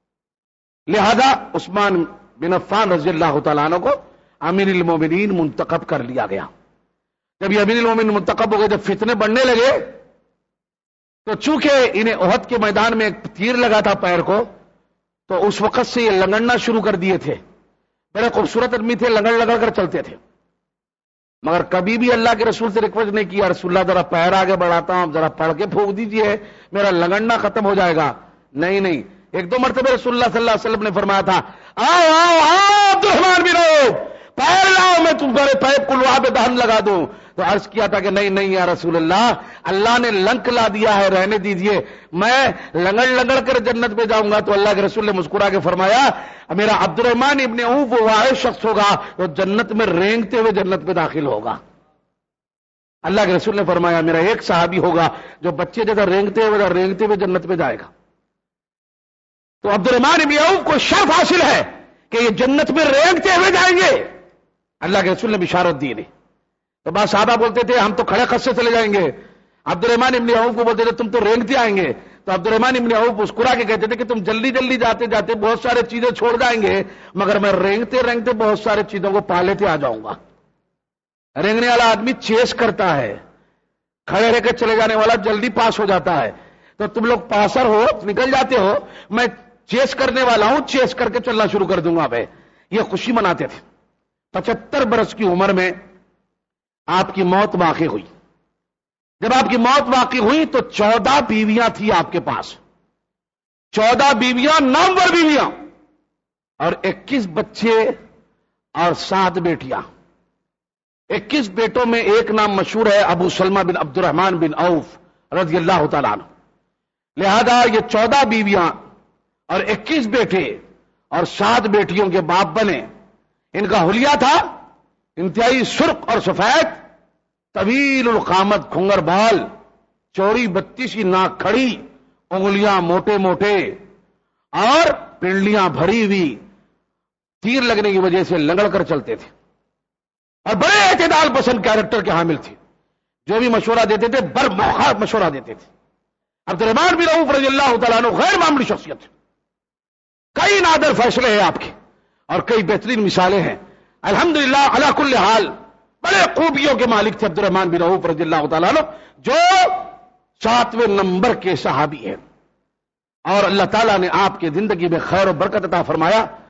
لہذا عثمان بن عفان رضی اللہ تعالیٰ عنہ کو امیر المومنین منتخب کر لیا گیا۔ جب یہ امیر المومنین منتخب ہو گئے، جب فتنے بڑھنے لگے تو چونکہ انہیں احد کے میدان میں ایک تیر لگا تھا پیر کو، تو اس وقت سے یہ لنگڑنا شروع کر دیے تھے۔ بڑے خوبصورت آدمی تھے، لنگڑ لگڑ کر چلتے تھے، مگر کبھی بھی اللہ کے رسول سے ریکویسٹ نہیں کیا رسول اللہ ذرا پیر آگے بڑھاتا ہوں، ذرا پڑھ کے پھونک دیجئے میرا لنگڑنا ختم ہو جائے گا۔ نہیں نہیں، ایک دو مرتبہ رسول اللہ صلی اللہ علیہ وسلم نے فرمایا تھا آؤ آؤ آؤ عبد الرحمن بن عوف پیر لاؤ میں تمہارے پیر کو لوہا پہ دہن لگا دوں۔ تو عرض کیا تھا کہ نہیں نہیں یا رسول اللہ، اللہ نے لنک لا دیا ہے، رہنے دیجئے، میں لنگڑ لنگڑ کر جنت پہ جاؤں گا۔ تو اللہ کے رسول نے مسکرا کے فرمایا میرا عبد الرحمن ابن عوف وہ واحد شخص ہوگا جو جنت میں رینگتے ہوئے جنت پہ داخل ہوگا۔ اللہ کے رسول نے فرمایا میرا ایک صحابی ہوگا جو بچے جیسا رینگتے ہوئے رینگتے ہوئے جنت پہ جائے گا۔ تو عبد الرحمن ابن عوف کو شرف حاصل ہے کہ یہ جنت میں رینگتے ہوئے جائیں گے، اللہ کے رسول نے بشارت دی نہیں۔ تو بعض صحابہ بولتے تھے ہم تو کھڑے خط سے چلے جائیں گے، عبد الرحمن ابن عوف کو بولتے تھے تم تو رینگتے آئیں گے۔ تو عبد الرحمن ابن عوف مسکرا کے کہتے تھے کہ تم جلدی جلدی جاتے جاتے بہت سارے چیزیں چھوڑ جائیں گے، مگر میں رینگتے رینگتے بہت سارے چیزوں کو پا لیتے آ جاؤں گا۔ رینگنے والا آدمی چیس کرتا ہے، کھڑے رہ کے چلے جانے والا جلدی پاس ہو جاتا ہے۔ تو تم لوگ پاسر ہو، نکل جاتے ہو، میں چیس کرنے والا ہوں، چیس کر کے چلنا شروع کر دوں گا۔ بھائی یہ خوشی مناتے تھے۔ پچہتر برس کی عمر میں آپ کی موت واقع ہوئی۔ جب آپ کی موت واقع ہوئی تو چودہ بیویاں تھی آپ کے پاس، چودہ بیویاں نامور بیویاں اور اکیس بچے اور سات بیٹیاں. اکیس بیٹوں میں ایک نام مشہور ہے ابو سلمہ بن عبد الرحمن بن عوف رضی اللہ تعالیٰ عنہ. لہذا یہ چودہ بیویاں اور اکیس بیٹے اور سات بیٹیوں کے باپ بنے. ان کا حلیہ تھا انتہائی سرخ اور سفید، طویل القامت، کھنگر بال، چوڑی بتیسی ناک کھڑی، انگلیاں موٹے موٹے اور پنڈلیاں بھری ہوئی، تیر لگنے کی وجہ سے لنگڑ کر چلتے تھے اور بڑے اعتدال پسند کیریکٹر کے حامل تھے. جو بھی مشورہ دیتے تھے بر موقع مشورہ دیتے تھے. عبد الرحمن بن عوف رضی اللہ تعالیٰ عنہ غیر معمولی شخصیت ہے. کئی نادر فیصلے ہیں آپ کے اور کئی بہترین مثالیں ہیں. الحمدللہ علی کل حال بڑے خوبیوں کے مالک تھے عبد الرحمن بن عوف رضی اللہ تعالیٰ عنہ، جو ساتویں نمبر کے صحابی ہیں. اور اللہ تعالیٰ نے آپ کی زندگی میں خیر و برکت عطا فرمایا.